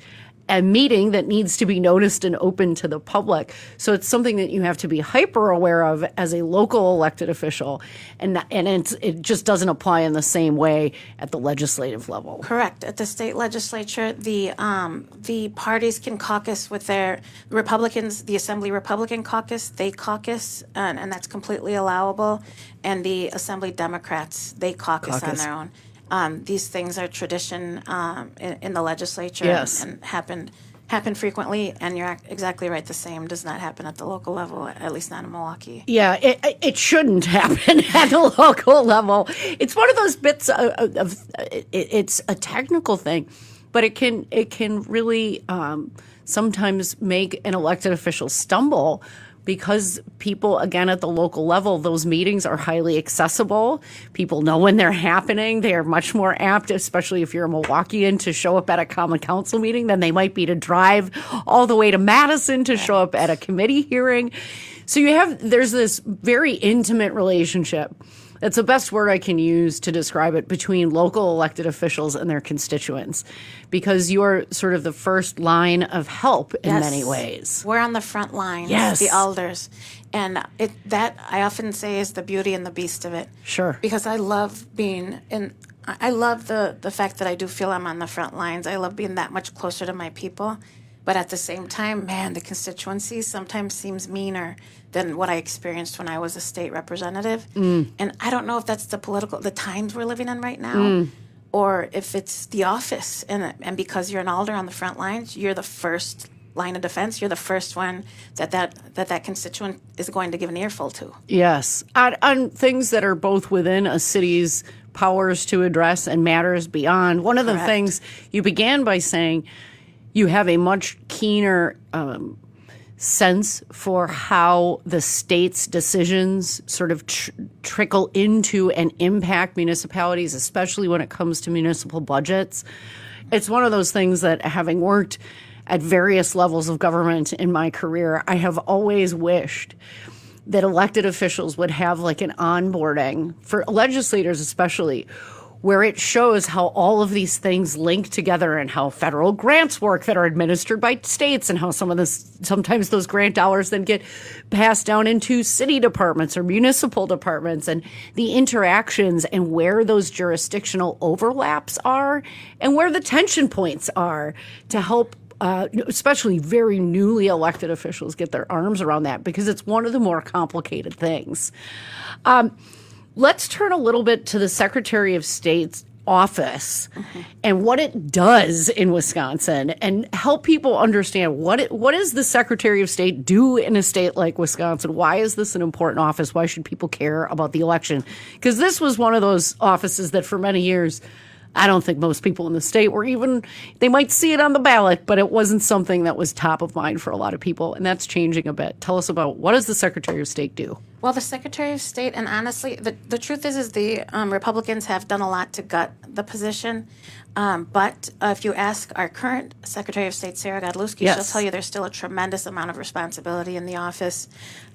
Speaker 19: a meeting that needs to be noticed and open to the public. So it's something that you have to be hyper aware of as a local elected official, and it just doesn't apply in the same way at the legislative level.
Speaker 4: Correct. At the state legislature, the parties can caucus with their Republicans. The Assembly Republican Caucus, they caucus, and that's completely allowable. And the Assembly Democrats, they caucus on their own. These things are tradition in the legislature,
Speaker 19: yes,
Speaker 4: and happen frequently. And you're exactly right. The same does not happen at the local level, at least not in Milwaukee.
Speaker 19: Yeah, it shouldn't happen at the local level. It's one of those bits of it's a technical thing, but it can really sometimes make an elected official stumble. Because people, again, at the local level, those meetings are highly accessible. People know when they're happening. They are much more apt, especially if you're a Milwaukeean, to show up at a common council meeting than they might be to drive all the way to Madison to show up at a committee hearing. So there's this very intimate relationship. That's the best word I can use to describe it, between local elected officials and their constituents, because you're sort of the first line of help in many ways.
Speaker 4: We're on the front lines, the elders. And that I often say is the beauty and the beast of it.
Speaker 19: Sure.
Speaker 4: Because I love I love the fact that I do feel I'm on the front lines. I love being that much closer to my people. But at the same time, man, the constituency sometimes seems meaner than what I experienced when I was a state representative. And I don't know if that's the times we're living in right now, or if it's the office. And because you're an alder on the front lines, you're the first line of defense. You're the first one that constituent is going to give an earful to.
Speaker 19: Yes. On things that are both within a city's powers to address and matters beyond. One of the things you began by saying, you have a much keener sense for how the state's decisions sort of trickle into and impact municipalities, especially when it comes to municipal budgets. It's one of those things that, having worked at various levels of government in my career, I have always wished that elected officials would have like an onboarding, for legislators especially, where it shows how all of these things link together and how federal grants work that are administered by states, and how sometimes those grant dollars then get passed down into city departments or municipal departments, and the interactions and where those jurisdictional overlaps are and where the tension points are, to help especially very newly elected officials get their arms around that, because it's one of the more complicated things. Let's turn a little bit to the Secretary of State's office and what it does in Wisconsin, and help people understand what does the Secretary of State do in a state like Wisconsin? Why is this an important office? Why should people care about the election? Because this was one of those offices that for many years, I don't think most people in the state they might see it on the ballot, but it wasn't something that was top of mind for a lot of people, and that's changing a bit. Tell us about, what does the Secretary of State do?
Speaker 4: Well, the Secretary of State, and honestly, the truth is the Republicans have done a lot to gut the position. But if you ask our current Secretary of State, Sarah Godlewski, she'll tell you there's still a tremendous amount of responsibility in the office.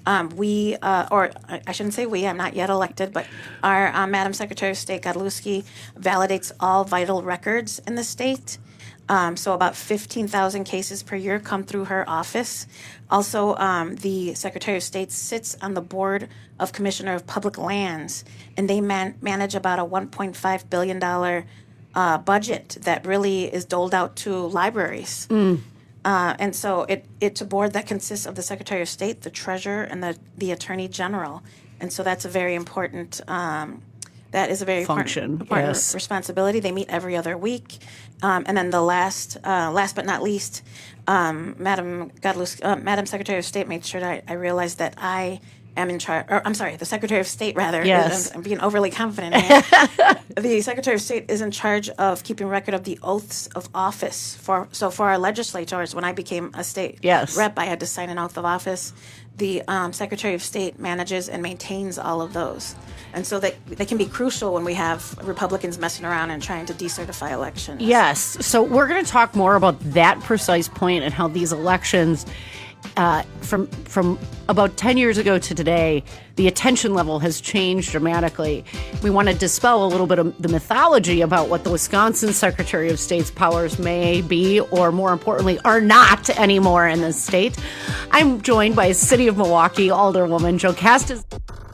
Speaker 4: Or I shouldn't say we, I'm not yet elected, but our Madam Secretary of State Godlewski validates all vital records in the state. So about 15,000 cases per year come through her office. Also, the Secretary of State sits on the board of Commissioner of Public Lands, and they manage about a $1.5 billion budget that really is doled out to libraries. And so it's a board that consists of the Secretary of State, the Treasurer, and the Attorney General. And so that's a very important that is a very important responsibility. They meet every other week. And then the last but not least, Madam Secretary of State made sure that I realized that I am in charge, or I'm sorry, the Secretary of State, rather.
Speaker 19: Yes.
Speaker 4: I'm being overly confident. The Secretary of State is in charge of keeping record of the oaths of office. For our legislators, when I became a state rep, I had to sign an oath of office. The Secretary of State manages and maintains all of those. And so they can be crucial when we have Republicans messing around and trying to decertify elections.
Speaker 19: Yes. So we're going to talk more about that precise point and how these elections from about 10 years ago to today, the attention level has changed dramatically. We want to dispel a little bit of the mythology about what the Wisconsin Secretary of State's powers may be, or more importantly, are not anymore in this state. I'm joined by City of Milwaukee Alderwoman Jocasta.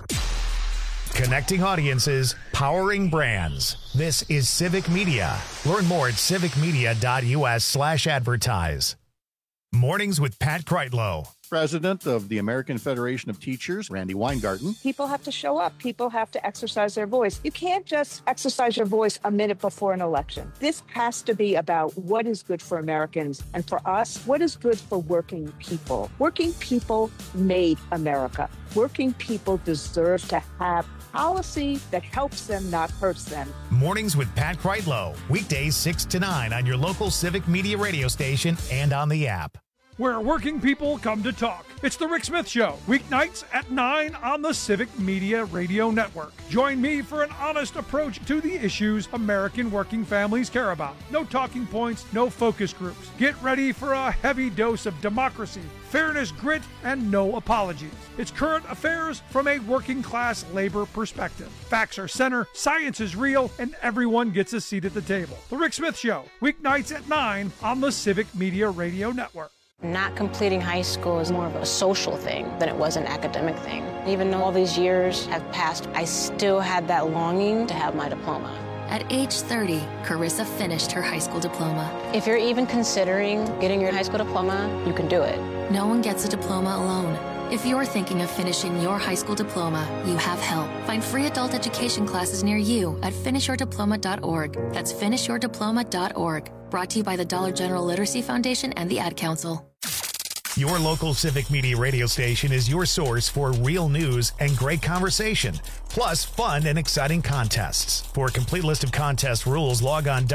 Speaker 1: Connecting audiences, powering brands. This is Civic Media. Learn more at civicmedia.us/advertise. Mornings with Pat Kreitlow.
Speaker 6: President of the American Federation of Teachers, Randy Weingarten.
Speaker 15: People have to show up. People have to exercise their voice. You can't just exercise your voice a minute before an election. This has to be about what is good for Americans, and for us, what is good for working people. Working people made America. Working people deserve to have policy that helps them, not hurts them.
Speaker 1: Mornings with Pat Kreitlow. Weekdays 6 to 9 on your local Civic Media radio station and on the app.
Speaker 16: Where working people come to talk. It's The Rick Smith Show, weeknights at 9 on the Civic Media Radio Network. Join me for an honest approach to the issues American working families care about. No talking points, no focus groups. Get ready for a heavy dose of democracy, fairness, grit, and no apologies. It's current affairs from a working class labor perspective. Facts are center, science is real, and everyone gets a seat at the table. The Rick Smith Show, weeknights at 9 on the Civic Media Radio Network.
Speaker 18: Not completing high school is more of a social thing than it was an academic thing. Even though all these years have passed, I still had that longing to have my diploma.
Speaker 20: At age 30, Carissa finished her high school diploma.
Speaker 18: If you're even considering getting your high school diploma, you can do it.
Speaker 20: No one gets a diploma alone. If you're thinking of finishing your high school diploma, you have help. Find free adult education classes near you at finishyourdiploma.org. That's finishyourdiploma.org. Brought to you by the Dollar General Literacy Foundation and the Ad Council.
Speaker 1: Your local Civic Media radio station is your source for real news and great conversation, plus fun and exciting contests. For a complete list of contest rules, log on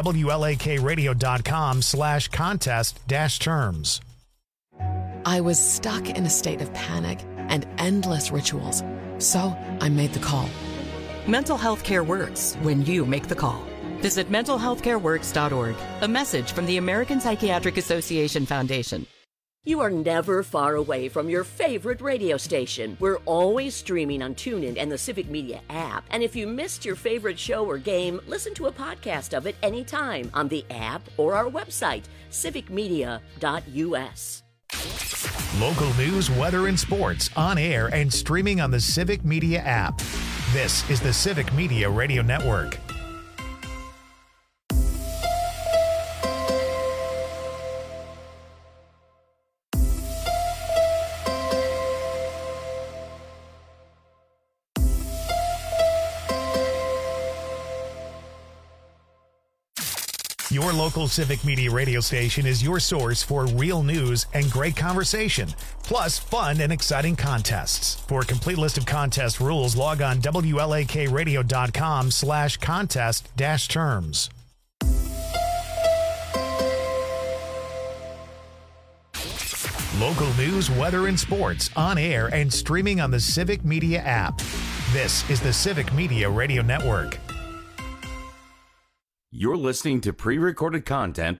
Speaker 1: WLAKradio.com/contest-terms.
Speaker 21: I was stuck in a state of panic and endless rituals, so I made the call.
Speaker 22: Mental health care works when you make the call. Visit mentalhealthcareworks.org. A message from the American Psychiatric Association Foundation.
Speaker 23: You are never far away from your favorite radio station. We're always streaming on TuneIn and the Civic Media app. And if you missed your favorite show or game, listen to a podcast of it anytime on the app or our website, civicmedia.us.
Speaker 1: Local news, weather, and sports on air and streaming on the Civic Media app. This is the Civic Media Radio Network. Your local Civic Media radio station is your source for real news and great conversation, plus fun and exciting contests. For a complete list of contest rules, log on WLAKradio.com/contest-terms. Local news, weather, and sports on air and streaming on the Civic Media app. This is the Civic Media Radio Network.
Speaker 17: You're listening to pre-recorded content.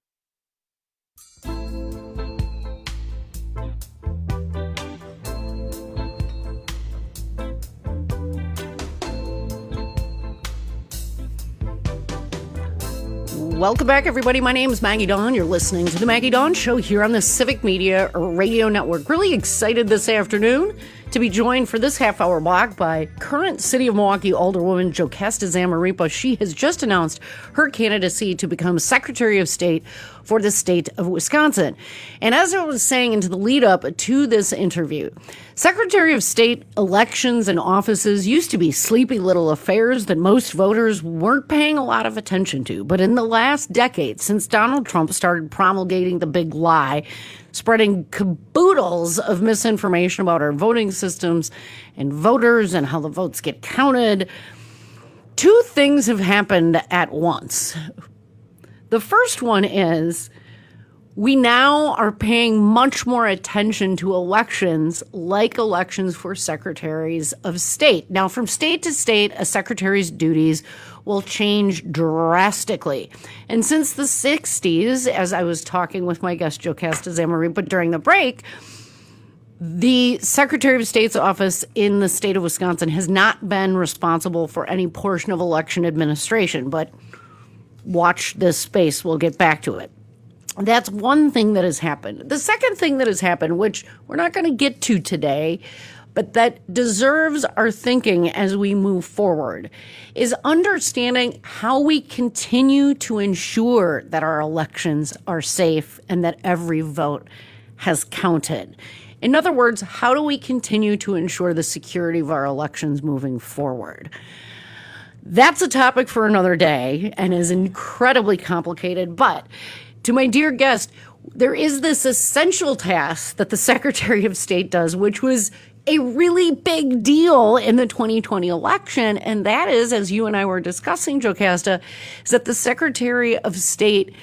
Speaker 19: Welcome back, everybody. My name is Maggie Dawn. You're listening to The Maggie Dawn Show here on the Civic Media Radio Network. Really excited this afternoon to be joined for this half-hour block by current City of Milwaukee Alderwoman Jocasta Zamarripa. She has just announced her candidacy to become Secretary of State for the state of Wisconsin. And as I was saying into the lead-up to this interview, Secretary of State elections and offices used to be sleepy little affairs that most voters weren't paying a lot of attention to. But in the last decade, since Donald Trump started promulgating the big lie, spreading caboodles of misinformation about our voting systems and voters and how the votes get counted, two things have happened at once. The first one is we now are paying much more attention to elections like elections for secretaries of state. Now, from state to state, a secretary's duties will change drastically. And since the 60s, as I was talking with my guest Jocasta Zamarripa during the break, The Secretary of State's office in the state of Wisconsin has not been responsible for any portion of election administration, but watch this space. We'll get back to it. That's one thing that has happened. The second thing that has happened, which we're not going to get to today, but that deserves our thinking as we move forward, is understanding how we continue to ensure that our elections are safe and that every vote has counted. In other words, how do we continue to ensure the security of our elections moving forward? That's a topic for another day and is incredibly complicated. But to my dear guest, there is this essential task that the Secretary of State does, which was a really big deal in the 2020 election. And that is, as you and I were discussing, Jocasta, is that the Secretary of State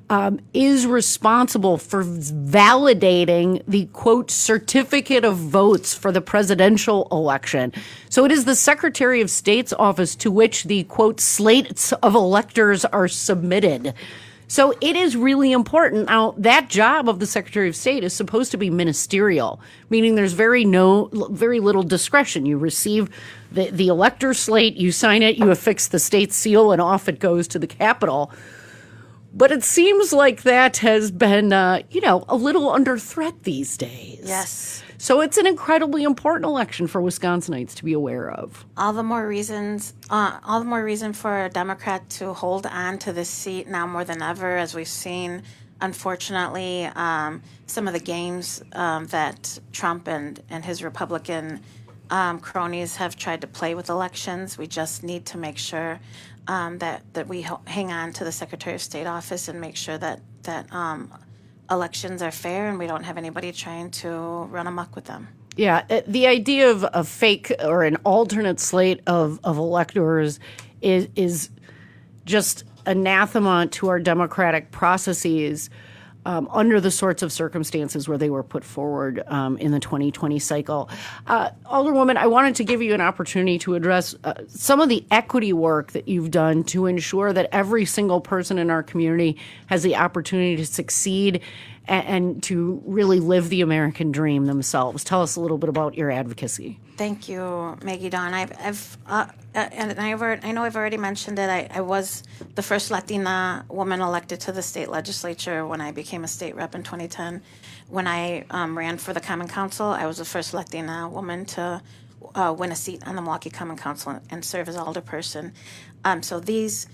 Speaker 19: is responsible for validating the, quote, certificate of votes for the presidential election. So it is the Secretary of State's office to which the, quote, slates of electors are submitted. So it is really important. Now, that job of the Secretary of State is supposed to be ministerial, meaning there's very little discretion. You receive the elector slate, you sign it, you affix the state seal, and off it goes to the Capitol. But it seems like that has been, a little under threat these days.
Speaker 4: Yes.
Speaker 19: So it's an incredibly important election for Wisconsinites to be aware of.
Speaker 4: All the more reason for a Democrat to hold on to this seat now more than ever, as we've seen, unfortunately, some of the games that Trump and his Republican cronies have tried to play with elections. We just need to make sure that we hang on to the Secretary of State office and make sure that elections are fair and we don't have anybody trying to run amok with them.
Speaker 19: Yeah, the idea of a fake or an alternate slate of electors is just anathema to our democratic processes under the sorts of circumstances where they were put forward in the 2020 cycle. Alderwoman, I wanted to give you an opportunity to address some of the equity work that you've done to ensure that every single person in our community has the opportunity to succeed and to really live the American dream themselves. Tell us a little bit about your advocacy.
Speaker 4: Thank you, Maggie Dawn. I know I've already mentioned it. I was the first Latina woman elected to the state legislature when I became a state rep in 2010. When I ran for the Common Council, I was the first Latina woman to win a seat on the Milwaukee Common Council and serve as alderperson. So these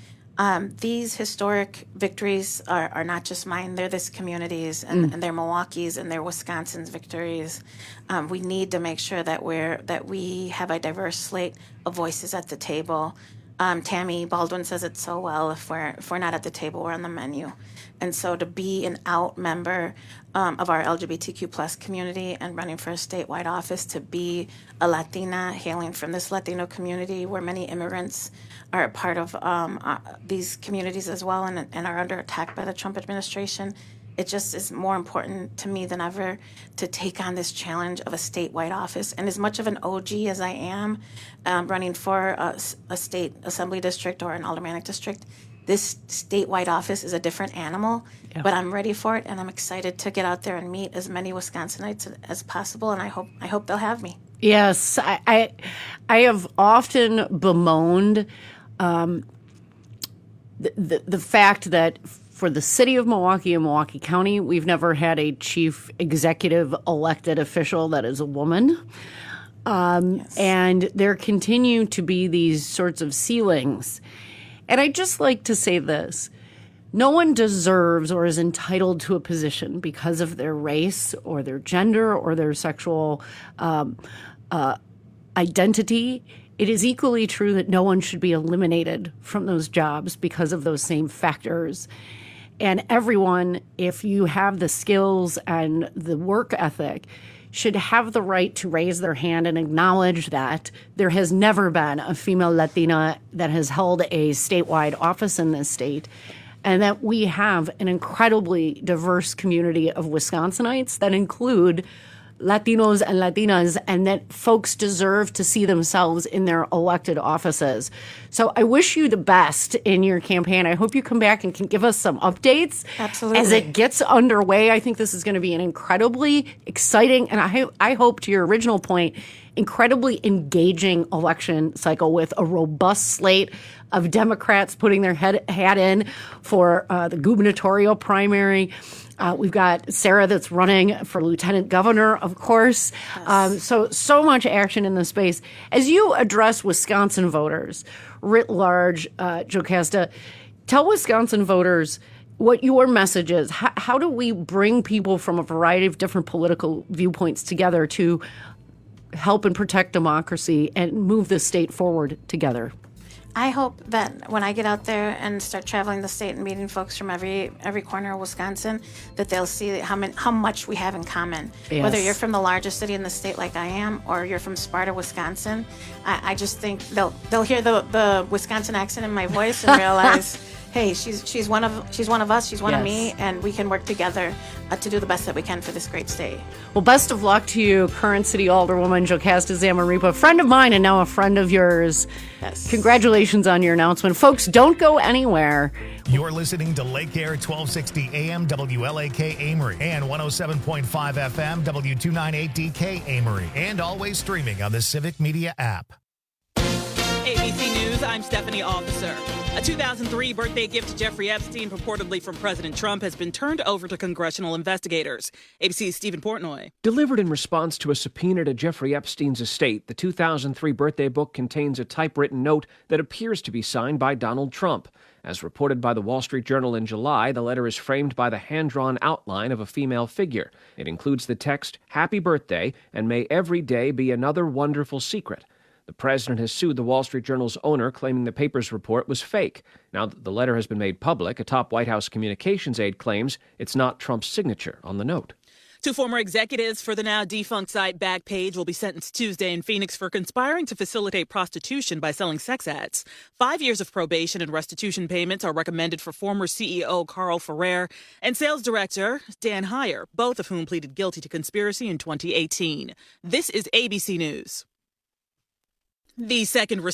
Speaker 4: historic victories are not just mine; they're this community's, and they're Milwaukee's, and they're Wisconsin's victories. We need to make sure that we have a diverse slate of voices at the table. Tammy Baldwin says it so well: if we're not at the table, we're on the menu. And so to be an out member of our LGBTQ plus community and running for a statewide office, to be a Latina hailing from this Latino community where many immigrants are a part of these communities as well and are under attack by the Trump administration, it just is more important to me than ever to take on this challenge of a statewide office. And as much of an OG as I am running for a state assembly district or an aldermanic district, this statewide office is a different animal, but I'm ready for it, and I'm excited to get out there and meet as many Wisconsinites as possible, and I hope they'll have me.
Speaker 19: Yes, I have often bemoaned the fact that for the city of Milwaukee and Milwaukee County, we've never had a chief executive elected official that is a woman. Yes. And there continue to be these sorts of ceilings. And I'd just like to say this. No one deserves or is entitled to a position because of their race or their gender or their sexual identity. It is equally true that no one should be eliminated from those jobs because of those same factors. And everyone, if you have the skills and the work ethic, should have the right to raise their hand and acknowledge that there has never been a female Latina that has held a statewide office in this state, and that we have an incredibly diverse community of Wisconsinites that include Latinos and Latinas, and that folks deserve to see themselves in their elected offices. So I wish you the best in your campaign. I hope you come back and can give us some updates.
Speaker 4: Absolutely.
Speaker 19: As it gets underway. I think this is going to be an incredibly exciting, and I hope, to your original point, incredibly engaging election cycle with a robust slate of Democrats putting their hat in for the gubernatorial primary. We've got Sarah that's running for lieutenant governor, of course. Yes. So much action in this space. As you address Wisconsin voters writ large, Jocasta, tell Wisconsin voters what your message is. How do we bring people from a variety of different political viewpoints together to help and protect democracy and move this state forward together?
Speaker 4: I hope that when I get out there and start traveling the state and meeting folks from every corner of Wisconsin, that they'll see how much we have in common.
Speaker 19: Yes.
Speaker 4: Whether you're from the largest city in the state like I am, or you're from Sparta, Wisconsin, I just think they'll hear the Wisconsin accent in my voice and realize, hey, she's one of us, she's one of me, and we can work together to do the best that we can for this great state.
Speaker 19: Well, best of luck to you, current City Alderwoman Jocasta Zamarripa, a friend of mine and now a friend of yours.
Speaker 4: Yes.
Speaker 19: Congratulations on your announcement. Folks, don't go anywhere.
Speaker 1: You're listening to Lake Air 1260 AM WLAK Amory and 107.5 FM W298DK Amory, and always streaming on the Civic Media app.
Speaker 7: ABC News, I'm Stephanie Officer. A 2003 birthday gift to Jeffrey Epstein, purportedly from President Trump, has been turned over to congressional investigators. ABC's Stephen Portnoy.
Speaker 2: Delivered in response to a subpoena to Jeffrey Epstein's estate, the 2003 birthday book contains a typewritten note that appears to be signed by Donald Trump. As reported by the Wall Street Journal in July, the letter is framed by the hand-drawn outline of a female figure. It includes the text, "Happy birthday, and may every day be another wonderful secret." The president has sued the Wall Street Journal's owner, claiming the paper's report was fake. Now that the letter has been made public, a top White House communications aide claims it's not Trump's signature on the note.
Speaker 7: Two former executives for the now defunct site Backpage will be sentenced Tuesday in Phoenix for conspiring to facilitate prostitution by selling sex ads. 5 years of probation and restitution payments are recommended for former CEO Carl Ferrer and sales director Dan Heyer, both of whom pleaded guilty to conspiracy in 2018. This is ABC News. The second